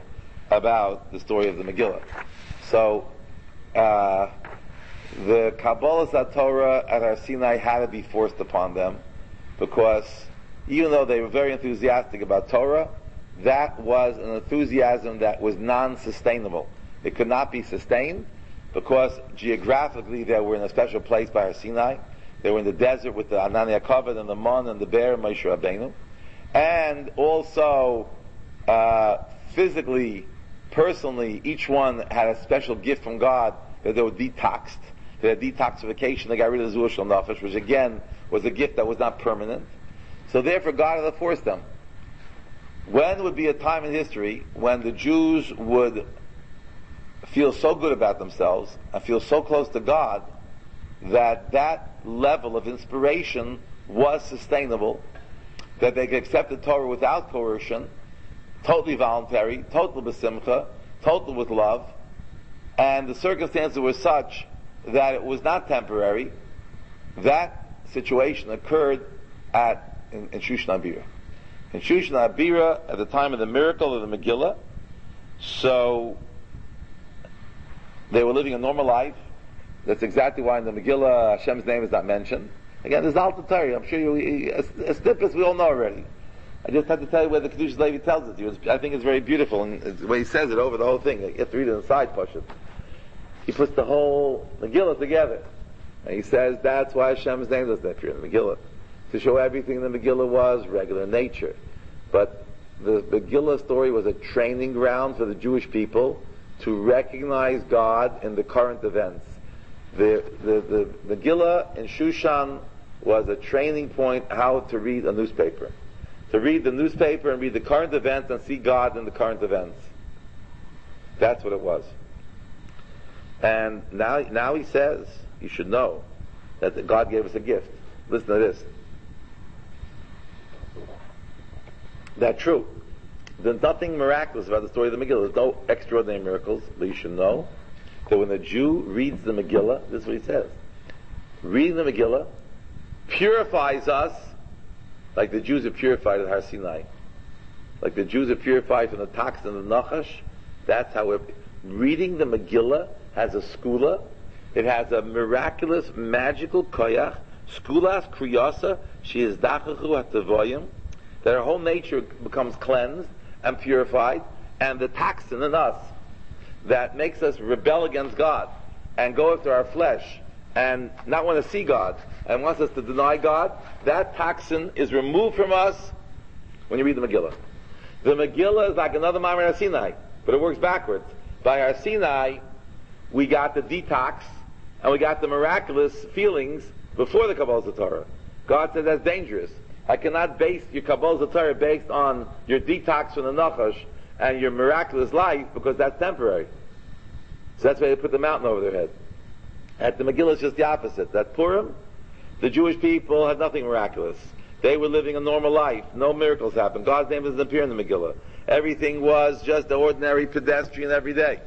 about the story of the Megillah. So, uh, the Kabbalah Torah at Har Sinai had to be forced upon them, because even though they were very enthusiastic about Torah, that was an enthusiasm that was non-sustainable. It could not be sustained, because geographically they were in a special place by Har Sinai. They were in the desert with the Anania Kavod and the Mon and the Bear, Moshe Rabbeinu. And also, uh, physically, personally, each one had a special gift from God that they were detoxed. They had detoxification. They got rid of the Zuah Shel Nefesh, which again was a gift that was not permanent. So therefore God had to force them. When would be a time in history when the Jews would feel so good about themselves and feel so close to God that that level of inspiration was sustainable, that they could accept the Torah without coercion, totally voluntary, total b'simcha, total with love, and the circumstances were such that it was not temporary? That situation occurred at in, in Shushan Abira. In Shushan Abira, at the time of the miracle of the Megillah, so they were living a normal life. That's exactly why in the Megillah Hashem's name is not mentioned. Again, there's Alta Torah. I'm sure you, a, a snippet we all know already. I just had to tell you where the Kedushas Levi tells it to you. I think it's very beautiful, and the way he says it over the whole thing. You have to read it inside, Pashut. He puts the whole Megillah together. And he says that's why Hashem's name doesn't appear in the Megillah. To show everything the Megillah was regular nature. But the Megillah story was a training ground for the Jewish people to recognize God in the current events. The, the, the Megillah in Shushan was a training point how to read a newspaper. To read the newspaper and read the current events and see God in the current events. That's what it was. And now, now he says, you should know that God gave us a gift. Listen to this. That's true. There's nothing miraculous about the story of the Megillah. There's no extraordinary miracles, but you should know that when a Jew reads the Megillah, this is what he says. Reading the Megillah purifies us like the Jews are purified at Har Sinai. Like the Jews are purified from the toxin of the Nachash. That's how we're... Reading the Megillah has a skula. It has a miraculous, magical koyach. Skulas kriyasa, she is dachachu hatavoyim. That our whole nature becomes cleansed and purified, and the toxin in us that makes us rebel against God and go after our flesh and not want to see God and wants us to deny God, that toxin is removed from us when you read the Megillah. The Megillah is like another Ma'amar Har Sinai, but it works backwards. By Har Sinai, we got the detox and we got the miraculous feelings before the Kabbalah Torah. God said that's dangerous. I cannot base your Kabbalah Torah based on your detox from the Nachash and your miraculous life, because that's temporary. So that's why they put the mountain over their head. At the Megillah, it's just the opposite. At Purim, the Jewish people had nothing miraculous. They were living a normal life. No miracles happened. God's name doesn't appear in the Megillah. Everything was just the ordinary pedestrian every day.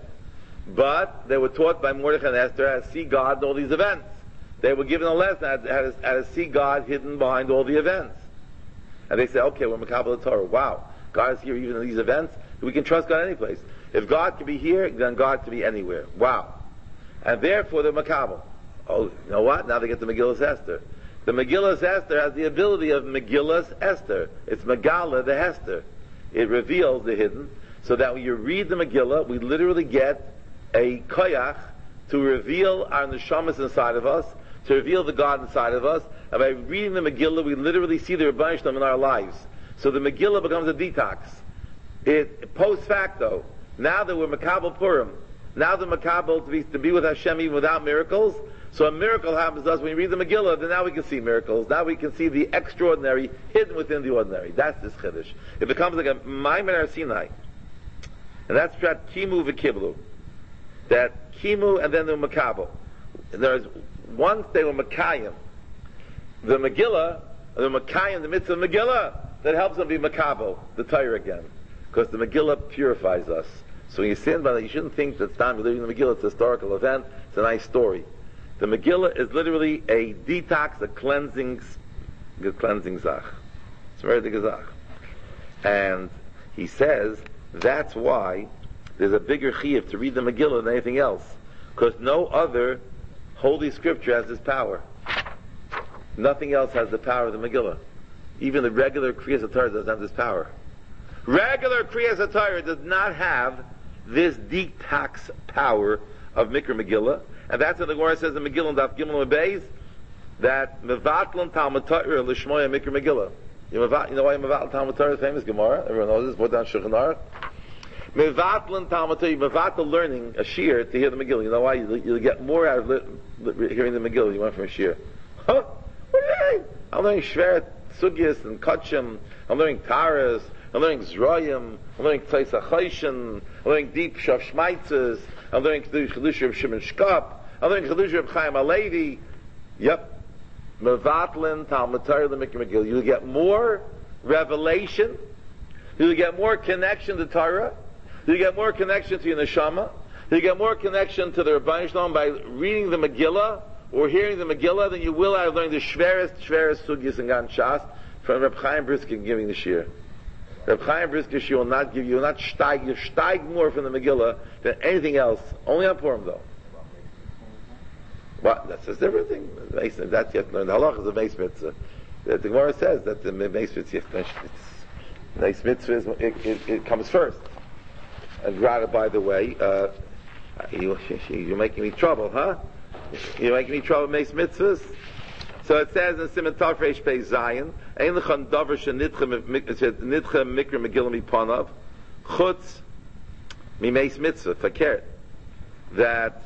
But they were taught by Mordechai and Esther how to see God in all these events. They were given a lesson how to, how to see God hidden behind all the events. And they say, okay, we're Makabel Torah. Wow, God is here even in these events. We can trust God any place. If God can be here, then God can be anywhere. Wow. And therefore they're Makabel. Oh, you know what? Now they get the Megillas Esther. The Megillas Esther has the ability of Megillas Esther. It's Megala the Hester. It reveals the hidden. So that when you read the Megillah, we literally get a koyach to reveal our neshamas inside of us, to reveal the God inside of us. And by reading the Megillah, we literally see the Rebbeinu Shalom in our lives. So the Megillah becomes a detox. It post facto. Now that we're Makabel Purim, now the Makabel to be to be with Hashem even without miracles. So a miracle happens to us when we read the Megillah. Then now we can see miracles. Now we can see the extraordinary hidden within the ordinary. That's this chiddush. It becomes like a Ma'amar Har Sinai, and that's Pshat Kimu v'Kiblu. That Kimu and then the Makabel. There's once they were Makayim, the Megillah, the Makayim, the mitzvah of Megillah, that helps them be Makabel, the Torah again. Because the Megillah purifies us. So when you stand by that, you shouldn't think that time you're reading the Megillah, it's a historical event, it's a nice story. The Megillah is literally a detox, a cleansing, a cleansing zach. It's very big zach. And he says, that's why there's a bigger chiyuv to read the Megillah than anything else, because no other holy scripture has this power. Nothing else has the power of the Megillah. Even the regular Kriyas HaTorah doesn't have this power. Regular Kriyas HaTorah does not have this detox power of Mikra Megillah, and that's what the Gemara says in Megillah Daf Gimel Beis, that mevatlan Talmud Torah l'shmoya Mikra Megillah. You know why mevatlan Talmud Torah is famous Gemara? Everyone knows this. Put down Shulchan Aruch. Mevatlan Talmud Torah, mevatlan learning a shir to hear the Megillah. You know why? You, you'll get more out of li, li, hearing the Megillah. You went from a shir. Huh? What are you doing? I'm learning Shveret Sugyas and Kachim. I'm learning Taras. I'm learning Zroyim. I'm learning Tzeis HaChayshin. I'm learning Deep Shav Shmaitzes. I'm learning Chedush of Shimon Shkop. I'm learning Chedush of Chaim HaLevi. Yep. Mevatlin Talmud Torah L'Mikra Megillah. You'll get more revelation. You'll get more connection to Torah. You'll get more connection to your neshama. You'll get more connection to the Rebbeinu Shalom by reading the Megillah or hearing the Megillah than you will out of learning the Shverest, Shverest Sugyas and Gan Shas from Reb Chaim Brisker giving the shir. Reb Chaim Brisker shir will not give you, will not steig, you steig more from the Megillah than anything else. Only on Purim though. Well, that's a different thing. That's you have to learn. The halach is a meis mitzvah. The Gemara says that the meis mitzvah, the meis mitzvah is, it, it, it comes first. And rather, by the way, uh, you, you're making me trouble, huh? You're making me trouble, meis mitzvahs. So it says in Siman Tov Reish Pei Zayin, Ein lechan davar shenitcha mikra Megillah mipanav, chutz mi meis mitzvah, fakert. That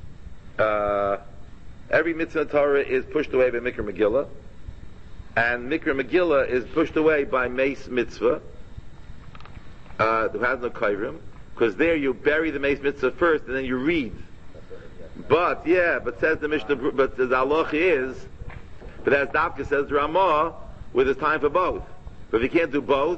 uh, every mitzvah Torah is pushed away by Mikra Megillah, and Mikra Megillah is pushed away by Meis Mitzvah, uh, who has no kairim, because there you bury the Meis Mitzvah first, and then you read. But, yeah, but says the Mishnah, but the halach is, but as Davka says Ramah, where there's time for both. But if you can't do both,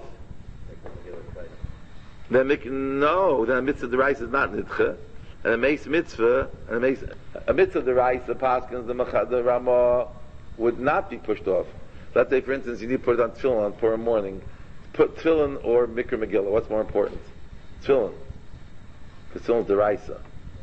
then no, then a mitzvah derais is not nidcha. And a meis mitzvah, and a, meis, a mitzvah derais, the paskins, the machad, the Ramah, would not be pushed off. So let's say, for instance, you need to put it on tefillin on Purim morning. Put tefillin or Mikra Megillah. What's more important? Tefillin. Because tefillin is deraisa.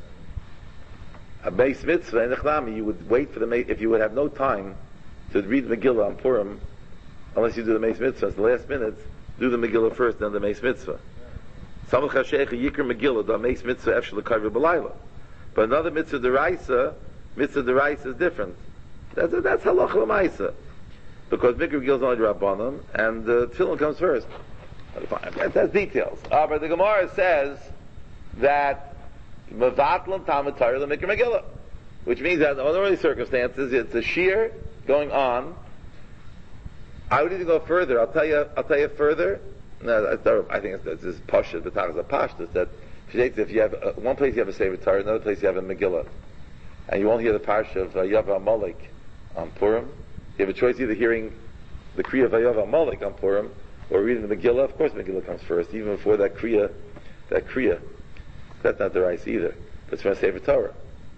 A meis mitzvah in Echnami, you would wait for the meis, if you would have no time to read Megillah on Purim, unless you do the meis mitzvah, it's the last minute, do the Megillah first, then the meis mitzvah. Samach HaSheikh Yikr Megillah, the meis mitzvah efshel l'kayver b'layla. But another mitzvah deraisa, mitzvah deraisa is different. That's, that's halacha l'maisa. Because Mikra Megillah is only Rabbanim, and the uh, tefillin comes first. That's details. Uh, but the Gemara says that Mevatlan Talmud Torah L'Mikra Megillah, which means that under any circumstances it's a shear going on. I would even go further. I'll tell you. I'll tell you further. No, I think it's, it's this pashut. The talk is a pashut that if you have uh, one place you have a Sefer Torah, another place you have a Megillah, and you won't hear the parsha of uh, Yav Amalek on Purim. You have a choice either hearing the Kriya of Yav Amalek on Purim or reading the Megillah. Of course, Megillah comes first, even before that Kriya. That Kriya. That's not the rice either. That's from a Sefer Torah.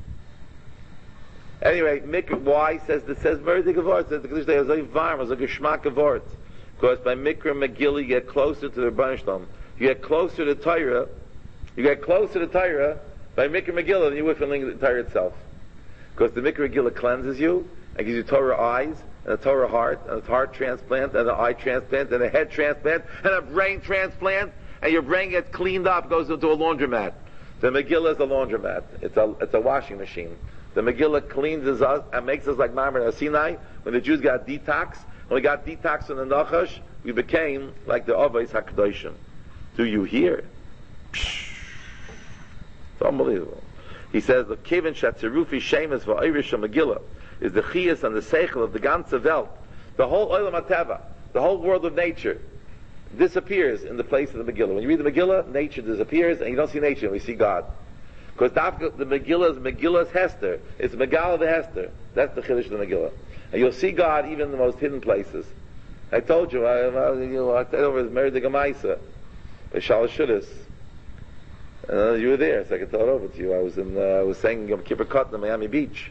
Anyway, Mikra, why says that says Merdi Gavort, says the Kedusha is like varm, it's like a Shmak Gavort. Because by Mikra Megillah you get closer to the Rebbeinu Shalom. You get closer to Torah, you get closer to Torah by Mikra Megillah than you would from the Torah itself. Because the Mikra Megillah cleanses you and gives you Torah eyes, and a Torah heart, and a heart transplant, and an eye transplant, and a head transplant, and a brain transplant, and your brain gets cleaned up, goes into a laundromat. The Megillah is a laundromat. It's a, it's a washing machine. The Megillah cleanses us and makes us like Mamre Sinai. When the Jews got detox, when we got detox from the Nachash, we became like the Avos HaKadoshim. Do you hear? Psh, it's unbelievable. He says, the Kevin Shatzerufi Shemus Va'irish Megillah is the Chiyas and the Seichel of the ganze Welt. The whole Olam HaTeva, the whole world of nature, disappears in the place of the Megillah. When you read the Megillah, nature disappears, and you don't see nature, and we see God. Because the Megillah is Megillah's Hester. It's Megala the Hester. That's the Chiddush of the Megillah. And you'll see God even in the most hidden places. I told you, I, I, you know, I said over his married the Gemaisa, Shalosh Shudas. Uh, you were there, so I could tell it over to you. I was in, uh, I was saying Yom Kippur Katan in Miami Beach.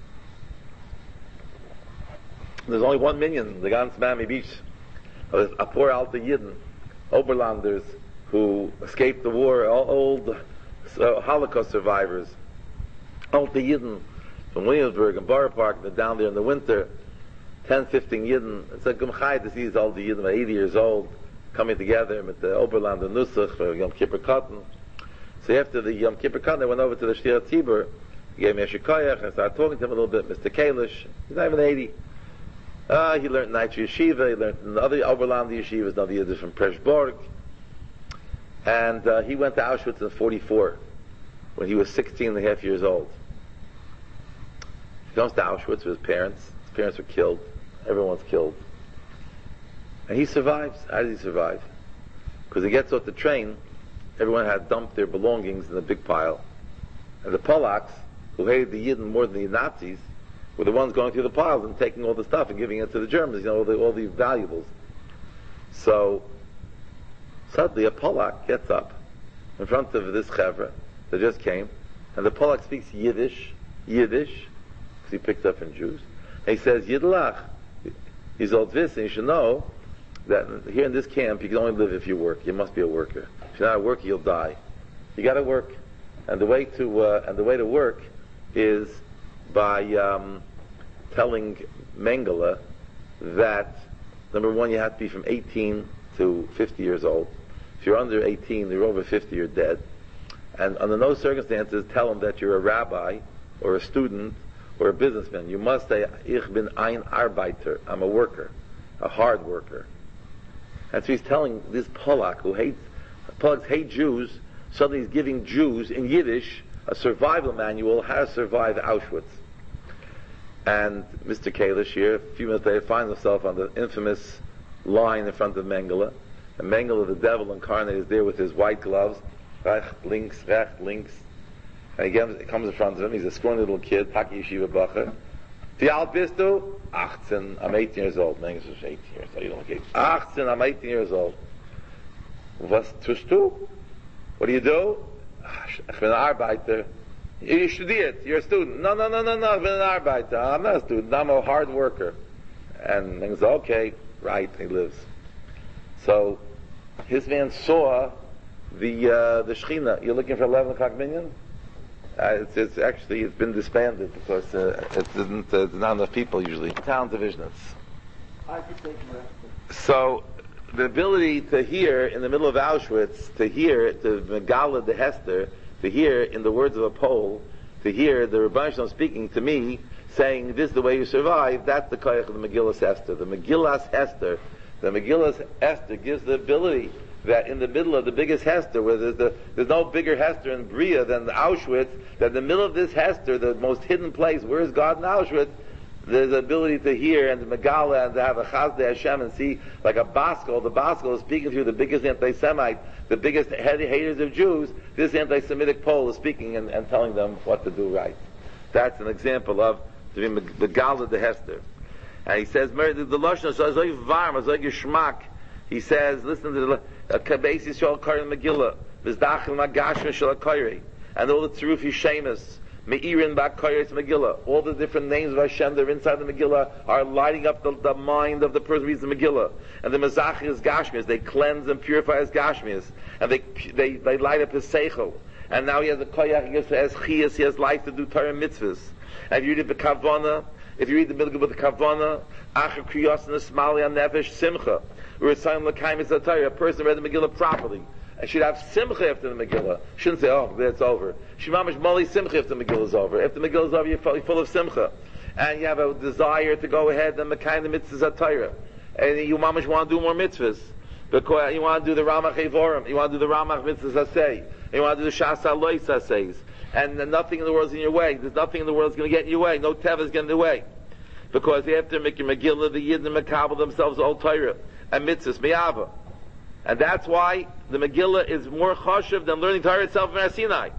There's only one minyan, the Gans Miami Beach. A poor Alta Yidden, Oberlanders, who escaped the war, all old uh, Holocaust survivors, all the Yidden from Williamsburg and Borough Park, they're down there in the winter, ten, fifteen Yidden. It's a Gumchai to see these all the Yidden, eighty years old, coming together with the Oberland and Nusach for Yom Kippur Cotton. So after the Yom Kippur Cotton, they went over to the Shir Tibur, he gave me a Shikoyach, and started talking to him a little bit, Mister Kalish. He's not even eighty. Uh, he learned Night Yeshiva, he learned in the other Oberland Yeshivas, another Yiddish from Preshborg. And uh, he went to Auschwitz in forty-four, when he was sixteen and a half years old. He comes to Auschwitz with his parents. His parents were killed. Everyone's killed. And he survives. How does he survive? Because he gets off the train, everyone had dumped their belongings in a big pile. And the Polacks, who hated the Yidden more than the Nazis, were the ones going through the piles and taking all the stuff and giving it to the Germans, you know, all the, all the valuables. So, suddenly a Polak gets up in front of this chevra that just came, and the Polak speaks Yiddish, Yiddish, because he picked up in Jews, and he says, Yidlach, he's old this, and you should know that here in this camp you can only live if you work. You must be a worker. If you're not a worker, you'll die. You got to work, and the way to uh, and the way to work is by um, telling Mengele that number one, you have to be from eighteen to fifty years old. If you're under eighteen, you're over fifty, you're dead. And under no circumstances tell them that you're a rabbi or a student or a businessman. You must say, Ich bin ein Arbeiter. I'm a worker, a hard worker. And so he's telling this Polak who hates, Polacks hate Jews, suddenly he's giving Jews in Yiddish a survival manual, how to survive Auschwitz. And Mister Kalish here, a few minutes later, finds himself on the infamous line in front of Mengele. And Mengele, the devil incarnate, is there with his white gloves. Recht, links, recht, links. And he comes, he comes in front of him. He's a scrawny little kid, Taki Yeshiva Bacher. Wie alt bist du? eighteen. I'm eighteen years old. Mengele says, eighteen years old. You don't get eighteen. I'm eighteen years old. Was tust du? What do you do? Ich bin ein Arbeiter. You studiert. You're a student. No, no, no, no, no. Ich bin ein Arbeiter. I'm not a student. I'm a hard worker. And Mengele says, okay, right. He lives. So his man saw the uh, the Shechina. You're looking for eleven o'clock minyan? Uh, it's, it's actually it's been disbanded because uh, it didn't. Uh, not enough people usually. Town divisions. I could take So the ability to hear in the middle of Auschwitz, to hear to Megala the Hester, to hear in the words of a Pole, to hear the Rebbeinu Shalom speaking to me, saying this is the way you survive. That's the koyach of the Megillas Hester. The Megillas Hester. The Megillas Esther gives the ability that in the middle of the biggest Hester, where there's, the, there's no bigger Hester in Bria than the Auschwitz, that in the middle of this Hester, the most hidden place, where is God in Auschwitz, there's the ability to hear and the Megala and to have a Chazdei Hashem and see like a Baskel. The Baskel is speaking through the biggest anti-Semite, the biggest haters of Jews. This anti-Semitic Pole is speaking and, and telling them what to do right. That's an example of the Megala the Hester. And he says, the Lashon is like varm, it's like Yishmak. He says, listen to the Kabesi Shal Karim Megillah, Vizdachel Magashma Shal Kairi, and all the Tzuruf Yishemus, Me'irin Ba'Kairis Megillah, all the different names of Hashem that are inside the Megillah are lighting up the, the mind of the person who reads the Megillah. And the Mazach is Gashmias, they cleanse and purify his Gashmias, and they, they, they light up his Seichel. And now he has a Koyach, he has Chias, he has life to do Torah mitzvahs. And if you read the Kavana, if you read the Milgah with the Kavana, Acher Kriyos and the Smali on Nefesh Simcha, or it's saying L'kaim is a Torah, a person read the Megillah properly. And should have Simcha after the Megillah. Shouldn't say, oh, that's over. Shemamish Moli Simcha if the Megillah is over. If the Megillah is over, you're full of Simcha. And you have a desire to go ahead and Mekayim the mitzvahs Torah. And you mamish want to do more mitzvahs. Because you want to do the Ramach Evorim. You want to do the Ramach mitzvahs Asay. You want to do the Shas Alois Asays. And nothing in the world is in your way. There's nothing in the world is going to get in your way. No Teva is getting in the way. Because after making Megillah, the Yidden and Makabal themselves all Torah. And mitzvahs, Me'ava. And that's why the Megillah is more chashuv than learning Torah itself in Har Sinai.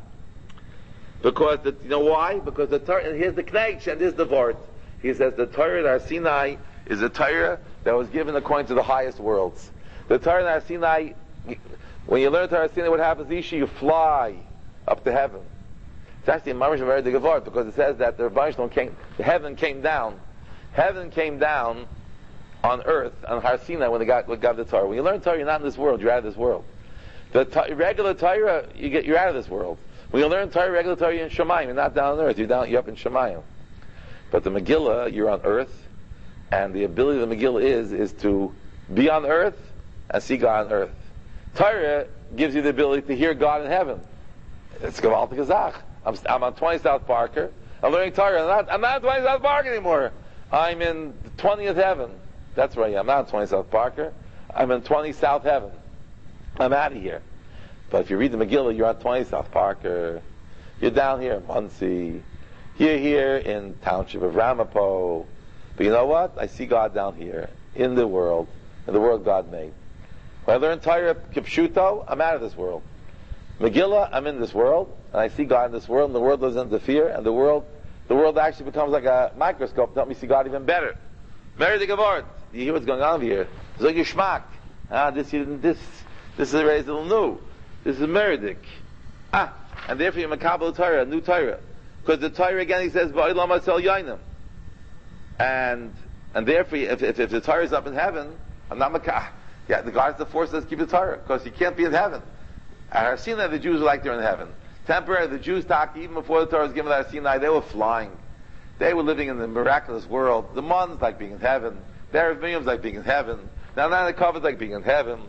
Because, the, you know why? Because the Torah, and here's the Knech, and here's the Vort. He says the Torah in Har Sinai is a Torah that was given according to the highest worlds. The Torah in Har Sinai, when you learn Torah in Har Sinai, what happens? Isha, you fly up to heaven. It's actually a mamash very big Vort, because it says that the Rebbeinu came, the heaven came down. Heaven came down on earth, on Har Sinai, when they got, when got the Torah. When you learn Torah, you're not in this world, you're out of this world. The t- regular Torah, you get, you're out of this world. When you learn Torah, regular Torah, you're in Shemayim. You're not down on earth. You're down, you're up in Shemayim. But the Megillah, you're on earth, and the ability of the Megillah is, is to be on earth and see God on earth. Torah gives you the ability to hear God in heaven. It's Gewaltig Gezach. I'm, I'm on twenty South Parker. I'm learning Torah. I'm not, I'm not on twenty South Parker anymore. I'm in the twentieth heaven. That's where I am. I'm not on twenty South Parker. I'm in twenty South Heaven. I'm out of here. But if you read the Megillah, you're on twenty South Parker. You're down here in Muncie. You're here in township of Ramapo. But you know what? I see God down here in the world, in the world God made. When I learn Torah Kipshuto, I'm out of this world. Megillah, I'm in this world, and I see God in this world, and the world doesn't interfere, and the world, the world actually becomes like a microscope to help me see God even better. Mary the Gavard. You hear what's going on here? It's like Yishmak. Ah, this, this, this is already a little new. This is Meridik. Ah, and therefore you're Makabal Torah, a new Torah. Because the Torah again, he says, Ba'ilam Asel Yainim. And, and therefore, if, if, if the Torah is up in heaven, I'm not Makah. Yeah, the God has to force us to keep the Torah, because you can't be in heaven. At Har Sinai, the Jews were like they're in heaven. Temporarily, the Jews, Taki, even before the Torah was given at Har Sinai, they were flying. They were living in the miraculous world. The Mons like being in heaven. The Arab Miriam's like being in heaven. Now, now the Covenant's like being in heaven.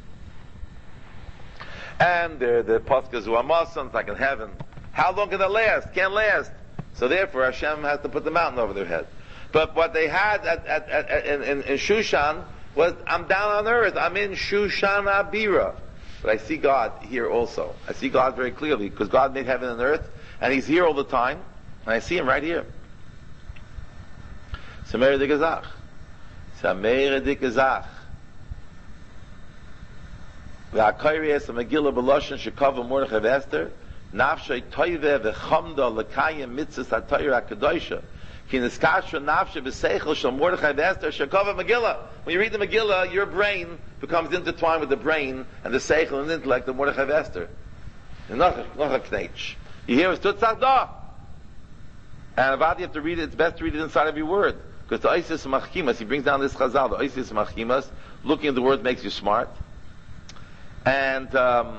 And the the Paskas who are Muslims like in heaven. How long can that last? Can't last. So therefore, Hashem has to put the mountain over their head. But what they had at, at, at, at, in, in, in Shushan was, I'm down on earth. I'm in Shushan Abira. But I see God here also. I see God very clearly, because God made heaven and earth, and He's here all the time, and I see Him right here. Sameir de Gezach. Sameir de Gezach. V'hakayri es ha-megillah b'loshen shekava Mordechai v'Esther nafshay toive v'chamda l'kayim mitzvahs ha-Torah ha-Kedosha ki niskasha nafshay v'seichel shel Mordechai v'Esther shekava Megillah. When you read the Megillah, your brain becomes intertwined with the brain and the seichel and the intellect of Mordechai v'Esther. Noch a knetch. You hear it's tutzach da. And about you have to read it, it's best to read it inside every word. Because the Isis Machkimas, he brings down this chazal, the Isis Machkimas, looking at the word makes you smart. And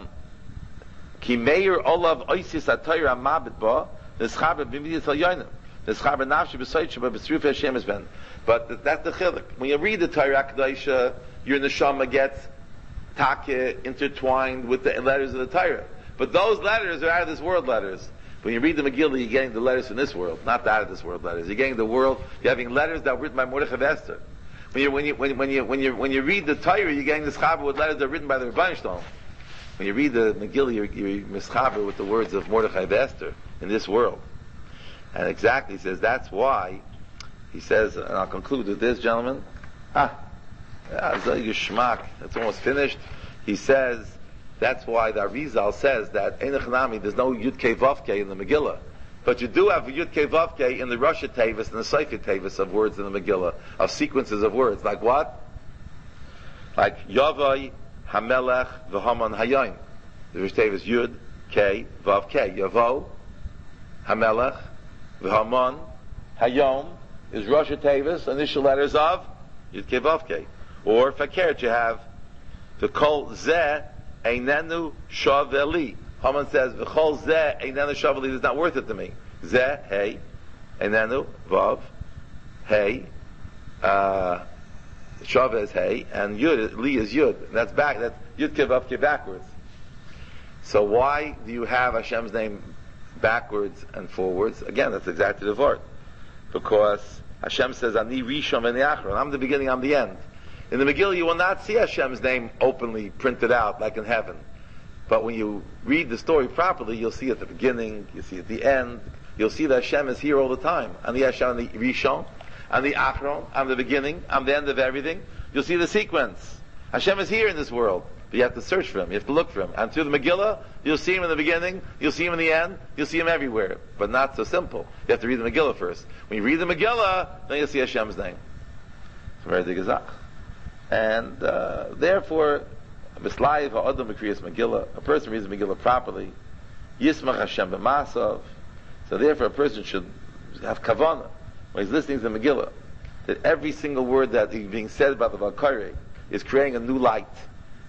ki meir olav oisis atayra mabit ba nischaber b'midas al yonim nischaber nafshi b'soit sheba b'sruf Hashem is ben. But that's the chiluk. When you read the Torah Kedosha, your neshama gets take intertwined with the letters of the Torah. But those letters are out of this world letters. When you read the Megillah, you're getting the letters from this world, not the out of this world letters. You're getting the world. You're having letters that were written by Mordechai v'Esther. When you when you when, when you when you when you read the Torah, you're getting this chaber with letters that are written by the Rebbeinu Shalom. When you read the Megillah, you're, you're mischaber with the words of Mordechai v'Esther in this world. And exactly, he says that's why he says, and I'll conclude with this, gentlemen. Ah, Yishmak. That's almost finished. He says that's why the Arizal says that Einach Nami, there's no Yud Kei Vav Kei in the Megillah. But you do have a Yud Kei Vav Kei in the Rosh Tevis and the Sefer Tevis of words in the Megillah, of sequences of words. Like what? Like Yavai, Hamelech, V'Haman, Hayom. The Rosh Tevis Yud Kei Vav Kei. Yavo, Hamelech, V'Haman, Hayom is Rosh Tevis, initial letters of Yud Kei Vav Kei. Or Fakert, you have the Kol Zeh Einenu Shaveli. Haman says, "V'chol zeh einenu shaveli is not worth it to me." Zeh, hey, einenu vav, hey, uh, shav is hey, and yud, li is yud. And that's back. That's yud kev up kev backwards. So why do you have Hashem's name backwards and forwards? Again, that's exactly the word, because Hashem says, "Ani rishon and achron." I'm the beginning. I'm the end. In the Megillah, you will not see Hashem's name openly printed out like in heaven. But when you read the story properly, you'll see at the beginning, you'll see at the end, you'll see that Hashem is here all the time. I'm the Hashem, I'm the Rishon, I'm the Achron, I'm the beginning, I'm the end of everything. You'll see the sequence. Hashem is here in this world, but you have to search for Him, you have to look for Him. And through the Megillah, you'll see Him in the beginning, you'll see Him in the end, you'll see Him everywhere. But not so simple. You have to read the Megillah first. When you read the Megillah, then you'll see Hashem's name. It's very digazach. And uh, therefore, a person reads the Megillah properly. Yismach Hashem b'masav. So therefore, a person should have kavanah when he's listening to the Megillah, that every single word that is being said about the Valkyrie is creating a new light,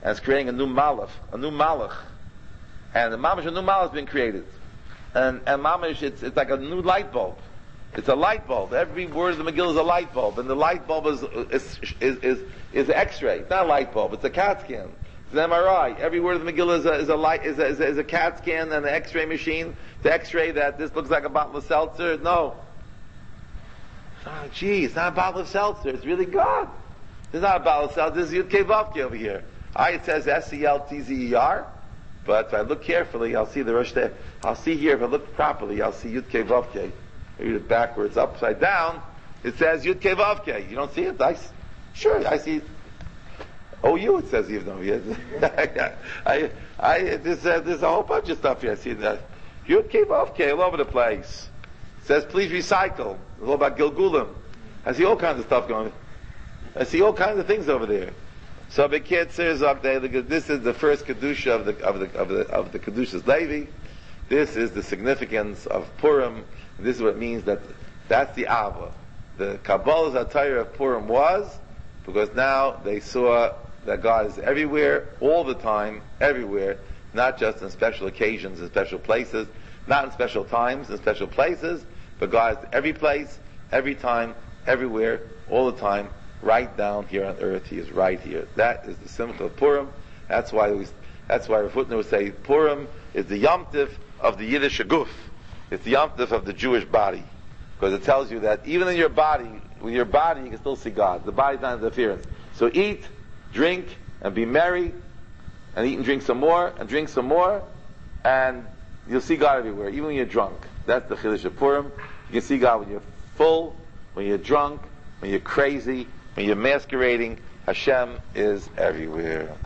and it's creating a new malach, a new malach, and the mamash, a new malach has been created, and and mamash, it's it's like a new light bulb. It's a light bulb. Every word of the Megillah is a light bulb, and the light bulb is is is is, is X-ray. It's not a light bulb. It's a CAT scan. It's an M R I. Every word of the Megillah is a, is a light is a, is a, is a CAT scan and an X-ray machine. The X-ray that this looks like a bottle of seltzer. No. Oh, gee, it's not a bottle of seltzer. It's really God. It's not a bottle of seltzer. This is Yud Kei Vav Kei over here. I it says S E L T Z E R, but if I look carefully, I'll see the Rosh Hashanah. I'll see here if I look properly, I'll see Yud Kei Vav Kei. Read it backwards, upside down. It says Yud Kei Vav Kei. You don't see it? I, sure, I see it. Oh, you, it says even though yes. I, I, there's, uh, there's a whole bunch of stuff here. I see that. Yud Kei Vav Kei all over the place. It says please recycle. It's all about Gilgulim. I see all kinds of stuff going on. I see all kinds of things over there. So the kid says up there, this is the first kedusha of the of the of the of the kedushas Levi. This is the significance of Purim. This is what it means that that's the Ava. The Kabbalah's attire of Purim was because now they saw that God is everywhere, all the time, everywhere, not just in special occasions and special places, not in special times and special places, but God is every place, every time, everywhere, all the time, right down here on earth. He is right here. That is the Simcha of Purim. That's why we, that's why Rav Hutner would say Purim is the Yom Tif of the Yiddish Guf. It's the Yom Tif of the Jewish body. Because it tells you that even in your body, with your body you can still see God. The body's not interference. So eat, drink, and be merry, and eat and drink some more, and drink some more, and you'll see God everywhere, even when you're drunk. That's the Chiddush of Purim. You can see God when you're full, when you're drunk, when you're crazy, when you're masquerading. Hashem is everywhere.